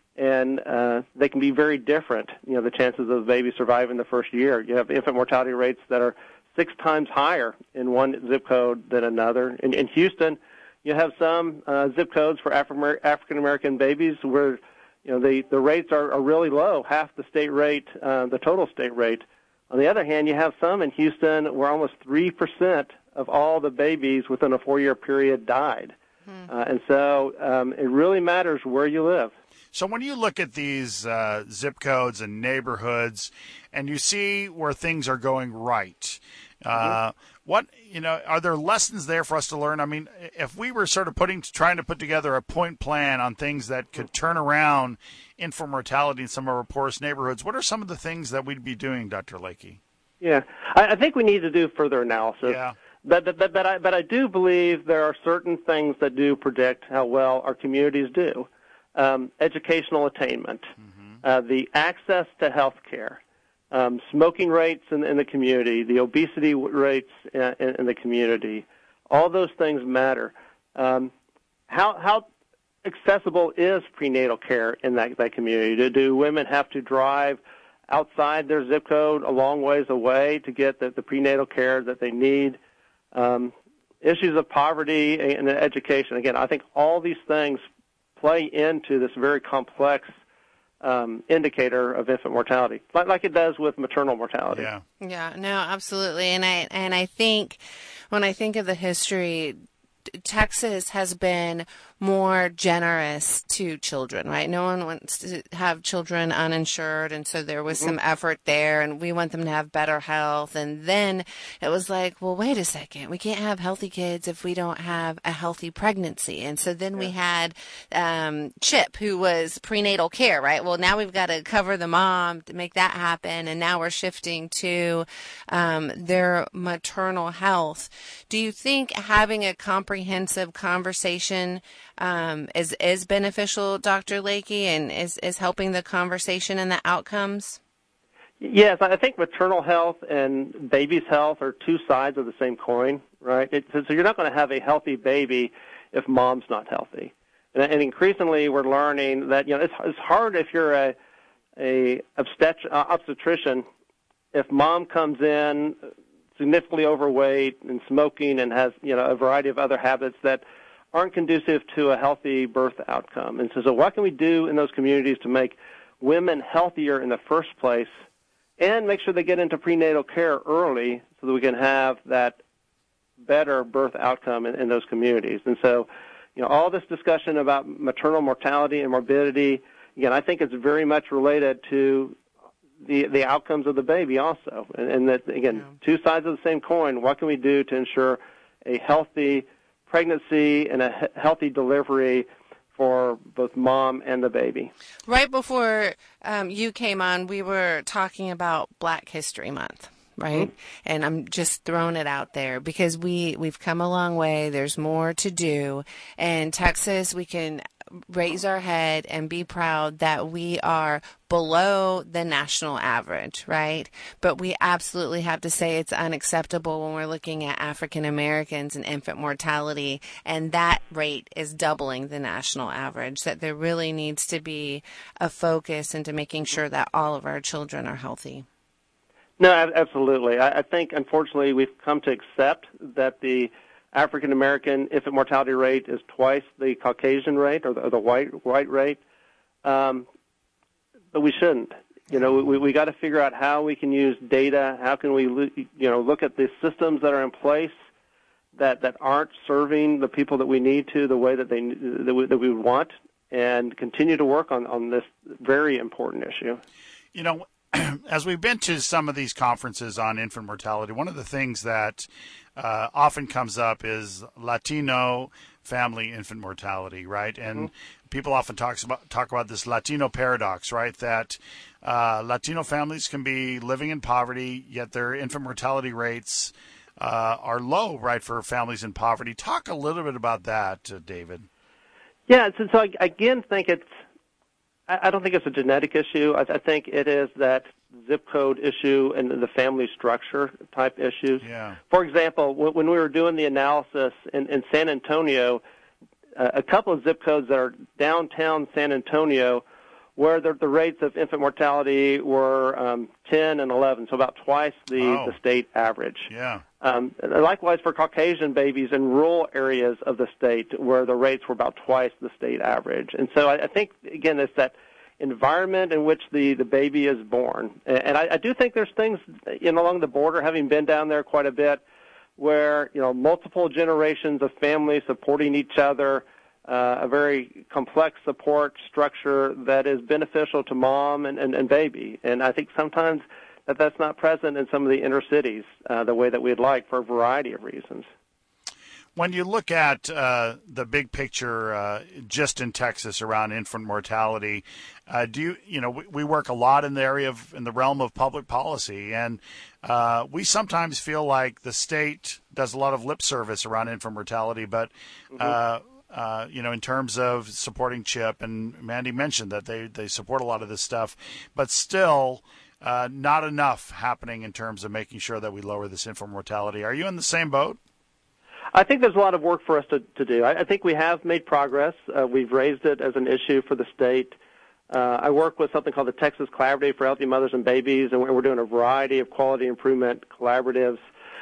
and uh, they can be very different. You know, the chances of a baby surviving the first year. You have infant mortality rates that are six times higher in one zip code than another. In, in Houston, you have some uh, zip codes for Afri- African-American babies where, you know, the, the rates are, are really low, half the state rate, uh, the total state rate. On the other hand, you have some in Houston where almost three percent of all the babies within a four-year period died. Hmm. Uh, and so um, it really matters where you live. So when you look at these uh, zip codes and neighborhoods and you see where things are going right, uh, mm-hmm. what, you know, are there lessons there for us to learn? I mean, if we were sort of putting, trying to put together a point plan on things that could turn around infant mortality in some of our poorest neighborhoods, what are some of the things that we'd be doing, Doctor Lakey? Yeah, I, I think we need to do further analysis. Yeah. But, but, but, I, but I do believe there are certain things that do predict how well our communities do. Um, educational attainment, mm-hmm. uh, the access to health care, um, smoking rates in, in the community, the obesity rates in, in, in the community, all those things matter. Um, how, how accessible is prenatal care in that, that community? Do, do women have to drive outside their zip code a long ways away to get the, the prenatal care that they need? Um, issues of poverty and education. Again, I think all these things play into this very complex um, indicator of infant mortality, like, like it does with maternal mortality. Yeah. Yeah, no, absolutely. And I and I think when I think of the history, Texas has been more generous to children, right? No one wants to have children uninsured, and so there was mm-hmm. some effort there, and we want them to have better health. And then it was like, well, wait a second, we can't have healthy kids if we don't have a healthy pregnancy. And so then yeah. we had um, CHIP, who was prenatal care, right? Well, now we've got to cover the mom to make that happen, and now we're shifting to um, their maternal health. Do you think having a comprehensive conversation Um, is is beneficial, Doctor Lakey, and is, is helping the conversation and the outcomes? Yes, I think maternal health and baby's health are two sides of the same coin, right? It, so you're not going to have a healthy baby if mom's not healthy. And, and increasingly we're learning that, you know, it's, it's hard if you're a, a obstet- uh, obstetrician, if mom comes in significantly overweight and smoking and has, you know, a variety of other habits that aren't conducive to a healthy birth outcome. And so, so what can we do in those communities to make women healthier in the first place and make sure they get into prenatal care early so that we can have that better birth outcome in, in those communities? And so, you know, all this discussion about maternal mortality and morbidity, again, I think it's very much related to the the outcomes of the baby also. And, and that, again, yeah. two sides of the same coin. What can we do to ensure a healthy pregnancy and a healthy delivery for both mom and the baby? Right before um, you came on, we were talking about Black History Month, right? Mm-hmm. And I'm just throwing it out there because we, we've come a long way. There's more to do. In Texas, we can raise our head and be proud that we are below the national average, right? But we absolutely have to say it's unacceptable when we're looking at African Americans and infant mortality, and that rate is doubling the national average, that there really needs to be a focus into making sure that all of our children are healthy. No, absolutely. I think, unfortunately, we've come to accept that the African American infant mortality rate is twice the Caucasian rate or the, or the white white rate, um, but we shouldn't. You know, we we got to figure out how we can use data. How can we, you know, look at the systems that are in place that, that aren't serving the people that we need to the way that they that we, that we would want, and continue to work on, on this very important issue. You know, as we've been to some of these conferences on infant mortality, one of the things that uh, often comes up is Latino family infant mortality, right? And mm-hmm. people often talks about talk about this Latino paradox, right? That uh, Latino families can be living in poverty, yet their infant mortality rates uh, are low, right, for families in poverty. Talk a little bit about that, uh, David. Yeah, so, so I again think it's, I don't think it's a genetic issue. I, I think it is that zip code issue and the family structure type issues. Yeah. For example, when we were doing the analysis in, in San Antonio, uh, a couple of zip codes that are downtown San Antonio where the, the rates of infant mortality were um, ten and eleven, so about twice the, oh. the state average. Yeah. Um, likewise for Caucasian babies in rural areas of the state where the rates were about twice the state average. And so I, I think, again, it's that environment in which the, the baby is born. And, and I, I do think there's things you know, along the border, having been down there quite a bit, where, you know, multiple generations of families supporting each other, uh, a very complex support structure that is beneficial to mom and, and, and baby. And I think sometimes that that's not present in some of the inner cities uh, the way that we'd like for a variety of reasons. When you look at uh, the big picture uh, just in Texas around infant mortality, uh, do you, you know, we, we work a lot in the area of, in the realm of public policy, and uh, we sometimes feel like the state does a lot of lip service around infant mortality, but, mm-hmm. uh, uh, you know, in terms of supporting CHIP, and Mandy mentioned that they, they support a lot of this stuff, but still uh, not enough happening in terms of making sure that we lower this infant mortality. Are you in the same boat? I think there's a lot of work for us to, to do. I, I think we have made progress. Uh, we've raised it as an issue for the state. Uh, I work with something called the Texas Collaborative for Healthy Mothers and Babies, and we're doing a variety of quality improvement collaboratives.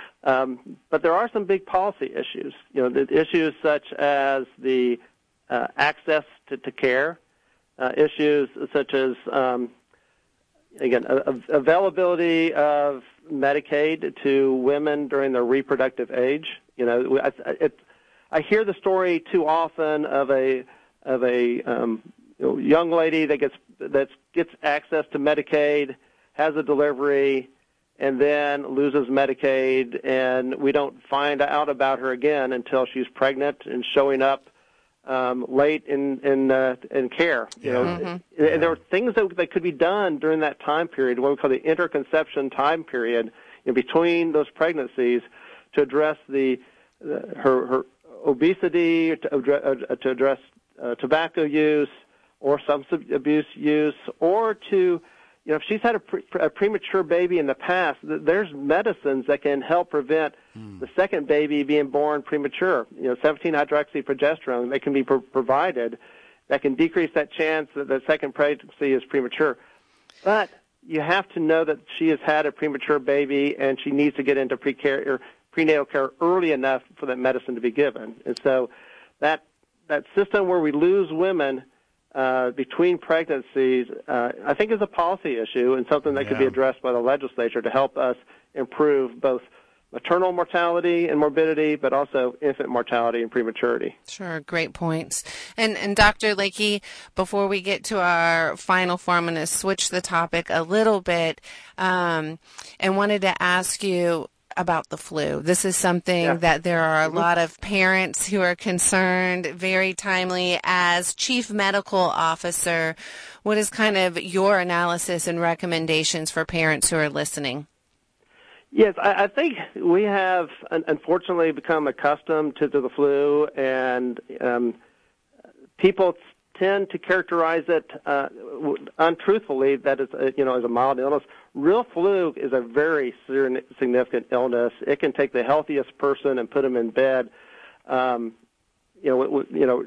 Um, but there are some big policy issues. You know, the issues such as the uh, access to, to care, uh, issues such as, um, again, a, a availability of Medicaid to women during their reproductive age. You know, I, it, I hear the story too often of a of a um, you know, young lady that gets that gets access to Medicaid, has a delivery, and then loses Medicaid, and we don't find out about her again until she's pregnant and showing up um, late in in, uh, in care. You know, Mm-hmm. and there are things that, that could be done during that time period, what we call the interconception time period, in between those pregnancies, to address the uh, her her obesity, to address, uh, to address uh, tobacco use or substance abuse use, or to, you know, if she's had a, pre- a premature baby in the past, th- there's medicines that can help prevent mm. the second baby being born premature. You know, seventeen hydroxyprogesterone that can be pro- provided that can decrease that chance that the second pregnancy is premature. But you have to know that she has had a premature baby and she needs to get into pre-care or prenatal care early enough for that medicine to be given. And so that that system where we lose women uh, between pregnancies, uh, I think is a policy issue and something that yeah. could be addressed by the legislature to help us improve both maternal mortality and morbidity, but also infant mortality and prematurity. Sure, great points. And and Doctor Lakey, before we get to our final four, I'm going to switch the topic a little bit um, and wanted to ask you about the flu. This is something yeah. that there are a mm-hmm. lot of parents who are concerned, very timely. As Chief Medical Officer, what is kind of your analysis and recommendations for parents who are listening? Yes, I, I think we have unfortunately become accustomed to, to the flu, and um, people tend to characterize it uh, untruthfully that it's a, you know as a mild illness. Real flu is a very significant illness. It can take the healthiest person and put them in bed, um, you know, you know,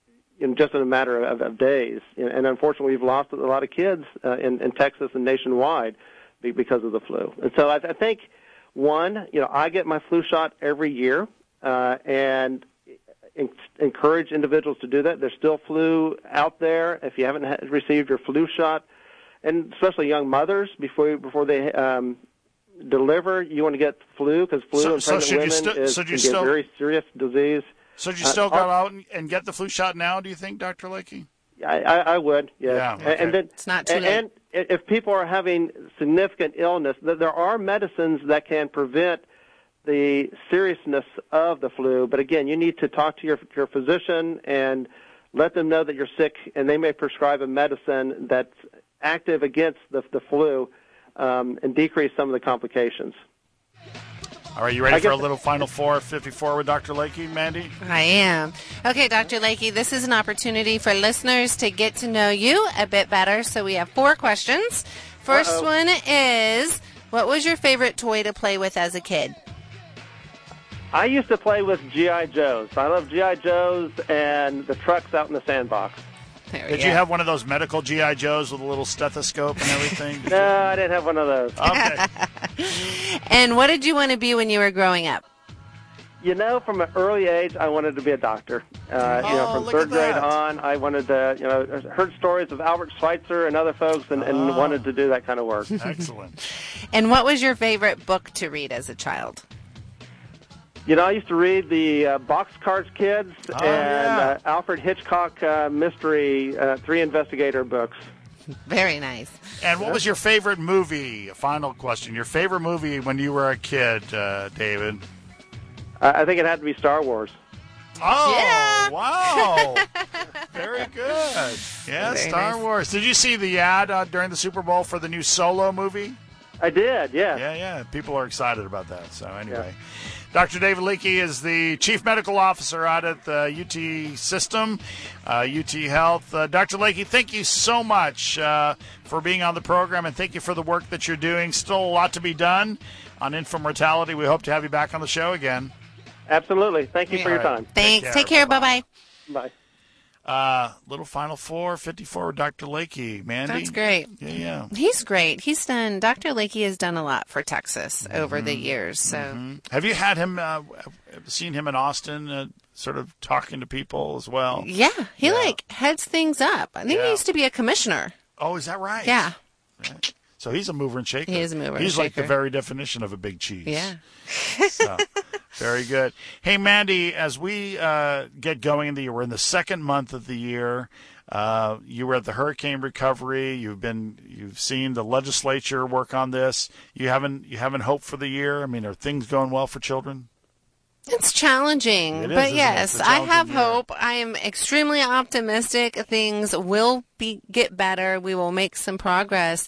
in just in a matter of, of days. And unfortunately, we've lost a lot of kids uh, in, in Texas and nationwide because of the flu. And so I, I think, one, you know, I get my flu shot every year, uh, and in, encourage individuals to do that. There's still flu out there. If you haven't ha- received your flu shot, and especially young mothers before before they um, deliver, you want to get flu because flu So- in so pregnant should you women sti- is so do can you get still- very serious disease. So did you Uh, still go al- out and, and get the flu shot now, do you think, Doctor Lakey? I, I, I would, yes. Yeah, And- okay. and then, It's not too and, late. and if people are having significant illness, th- there are medicines that can prevent the seriousness of the flu. But again, you need to talk to your your physician and let them know that you're sick, and they may prescribe a medicine that's active against the, the flu um, and decrease some of the complications. All right, you ready I for a guess- little Final Four fifty-four with Doctor Lakey, Mandy? I am. Okay, Doctor Lakey, this is an opportunity for listeners to get to know you a bit better. So we have four questions. First Uh-oh. one is, what was your favorite toy to play with as a kid? I used to play with G I. Joes. I love G I. Joes and the trucks out in the sandbox. There we Did go. you have one of those medical G I. Joes with a little stethoscope and everything? Did you- No, I didn't have one of those. Okay. And what did you want to be when you were growing up? You know, from an early age, I wanted to be a doctor. Uh, you know, Oh, from look third at grade that. on, I wanted to, you know, heard stories of Albert Schweitzer and other folks and, and Oh. wanted to do that kind of work. Excellent. And what was your favorite book to read as a child? You know, I used to read the uh, Boxcars Kids Oh, and yeah. uh, Alfred Hitchcock uh, mystery, uh, three investigator books. Very nice. And what was your favorite movie? Final question. Your favorite movie when you were a kid, uh, David? Uh, I think it had to be Star Wars. Oh, Yeah. wow. Very good. Yeah, Very Star nice. Wars. Did you see the ad uh, during the Super Bowl for the new Solo movie? I did, yeah. Yeah, yeah. People are excited about that. So anyway, Doctor David Leakey is the Chief Medical Officer out at the U T System, uh, U T Health. Uh, Doctor Leakey, thank you so much uh, for being on the program, and thank you for the work that you're doing. Still a lot to be done on infant mortality. We hope to have you back on the show again. Absolutely. Thank you for your All right. time. Thanks. care. Take care. Bye-bye. Bye-bye. Bye. Uh, little Final Four, fifty-four with Doctor Leakey. Mandy? That's great. Yeah, yeah. He's great. He's done, Doctor Lakey has done a lot for Texas over the years. So Have you had him, uh, seen him in Austin, uh, sort of talking to people as well? yeah, he Yeah. like heads things up. I think Yeah. he used to be a commissioner. Oh, is that right? Yeah. Right. So he's a mover and shaker. He is a mover and He's like the shaker. very definition of a big cheese. Yeah. So, very good. Hey, Mandy, as we uh, get going in the year, we're in the second month of the year. Uh, you were at the hurricane recovery. You've been, you've seen the legislature work on this. You haven't, you haven't hoped for the year. I mean, are things going well for children? It's challenging, It is, but isn't it? yes, It's a I have challenging year. hope. I am extremely optimistic. Things will be get better. We will make some progress.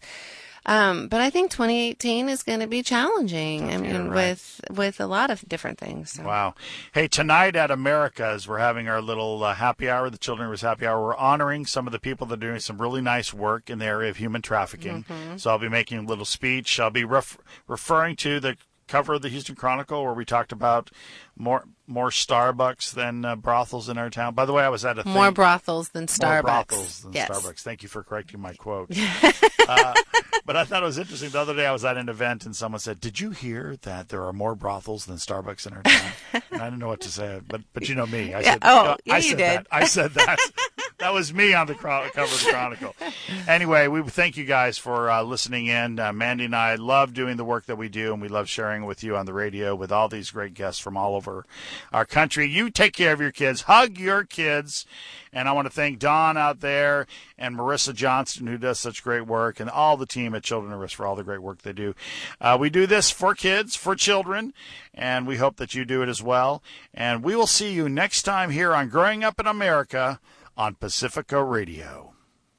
Um, but I think twenty eighteen is going to be challenging. I mean, year, right. with with a lot of different things. So. Wow. Hey, tonight at America's, we're having our little uh, happy hour, the Children's Happy Hour. We're honoring some of the people that are doing some really nice work in the area of human trafficking. Mm-hmm. So I'll be making a little speech. I'll be ref- referring to the cover of the Houston Chronicle where we talked about more more Starbucks than uh, brothels in our town. By the way, I was at a thing. More brothels than Starbucks. More brothels than yes. Starbucks. Thank you for correcting my quote. uh, but I thought it was interesting. The other day I was at an event and someone said, "Did you hear that there are more brothels than Starbucks in our town?" And I didn't know what to say. But but you know me. I Yeah, said, oh, uh, yeah, I you said did. that. I said that. That was me on the cro- cover of the Chronicle. Anyway, we thank you guys for uh, listening in. Uh, Mandy and I love doing the work that we do, and we love sharing it with you on the radio with all these great guests from all over our country. You take care of your kids. Hug your kids. And I want to thank Dawn out there and Marissa Johnston, who does such great work, and all the team at Children at Risk for all the great work they do. Uh, we do this for kids, for children, and we hope that you do it as well. And we will see you next time here on Growing Up in America on Pacifica Radio.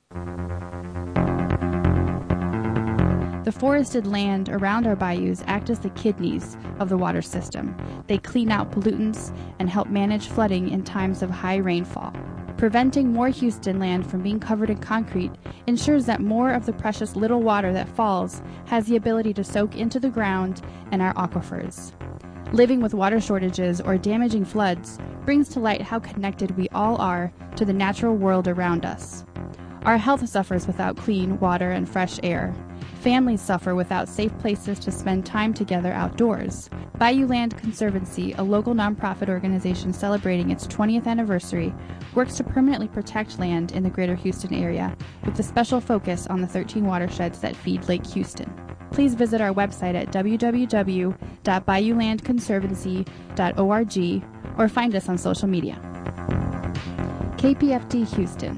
The forested land around our bayous act as the kidneys of the water system. They clean out pollutants and help manage flooding in times of high rainfall. Preventing more Houston land from being covered in concrete ensures that more of the precious little water that falls has the ability to soak into the ground and our aquifers. Living with water shortages or damaging floods brings to light how connected we all are to the natural world around us. Our health suffers without clean water and fresh air. Families suffer without safe places to spend time together outdoors. Bayou Land Conservancy, a local nonprofit organization celebrating its twentieth anniversary, works to permanently protect land in the greater Houston area with a special focus on the thirteen watersheds that feed Lake Houston. please visit our website at w w w dot bayou land conservancy dot org or find us on social media. K P F T Houston.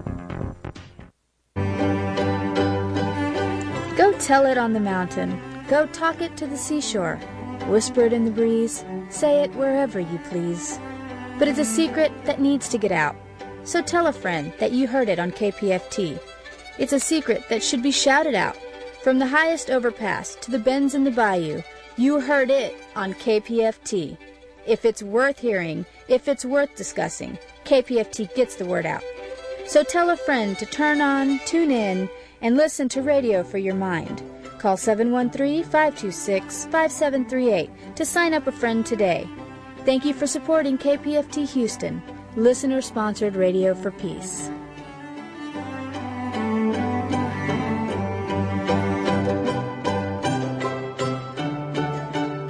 Go tell it on the mountain. Go talk it to the seashore. Whisper it in the breeze. Say it wherever you please. But it's a secret that needs to get out. So tell a friend that you heard it on K P F T. It's a secret that should be shouted out. From the highest overpass to the bends in the bayou, you heard it on K P F T. If it's worth hearing, if it's worth discussing, K P F T gets the word out. So tell a friend to turn on, tune in, and listen to radio for your mind. Call seven one three, five two six, five seven three eight to sign up a friend today. Thank you for supporting K P F T Houston, listener-sponsored radio for peace.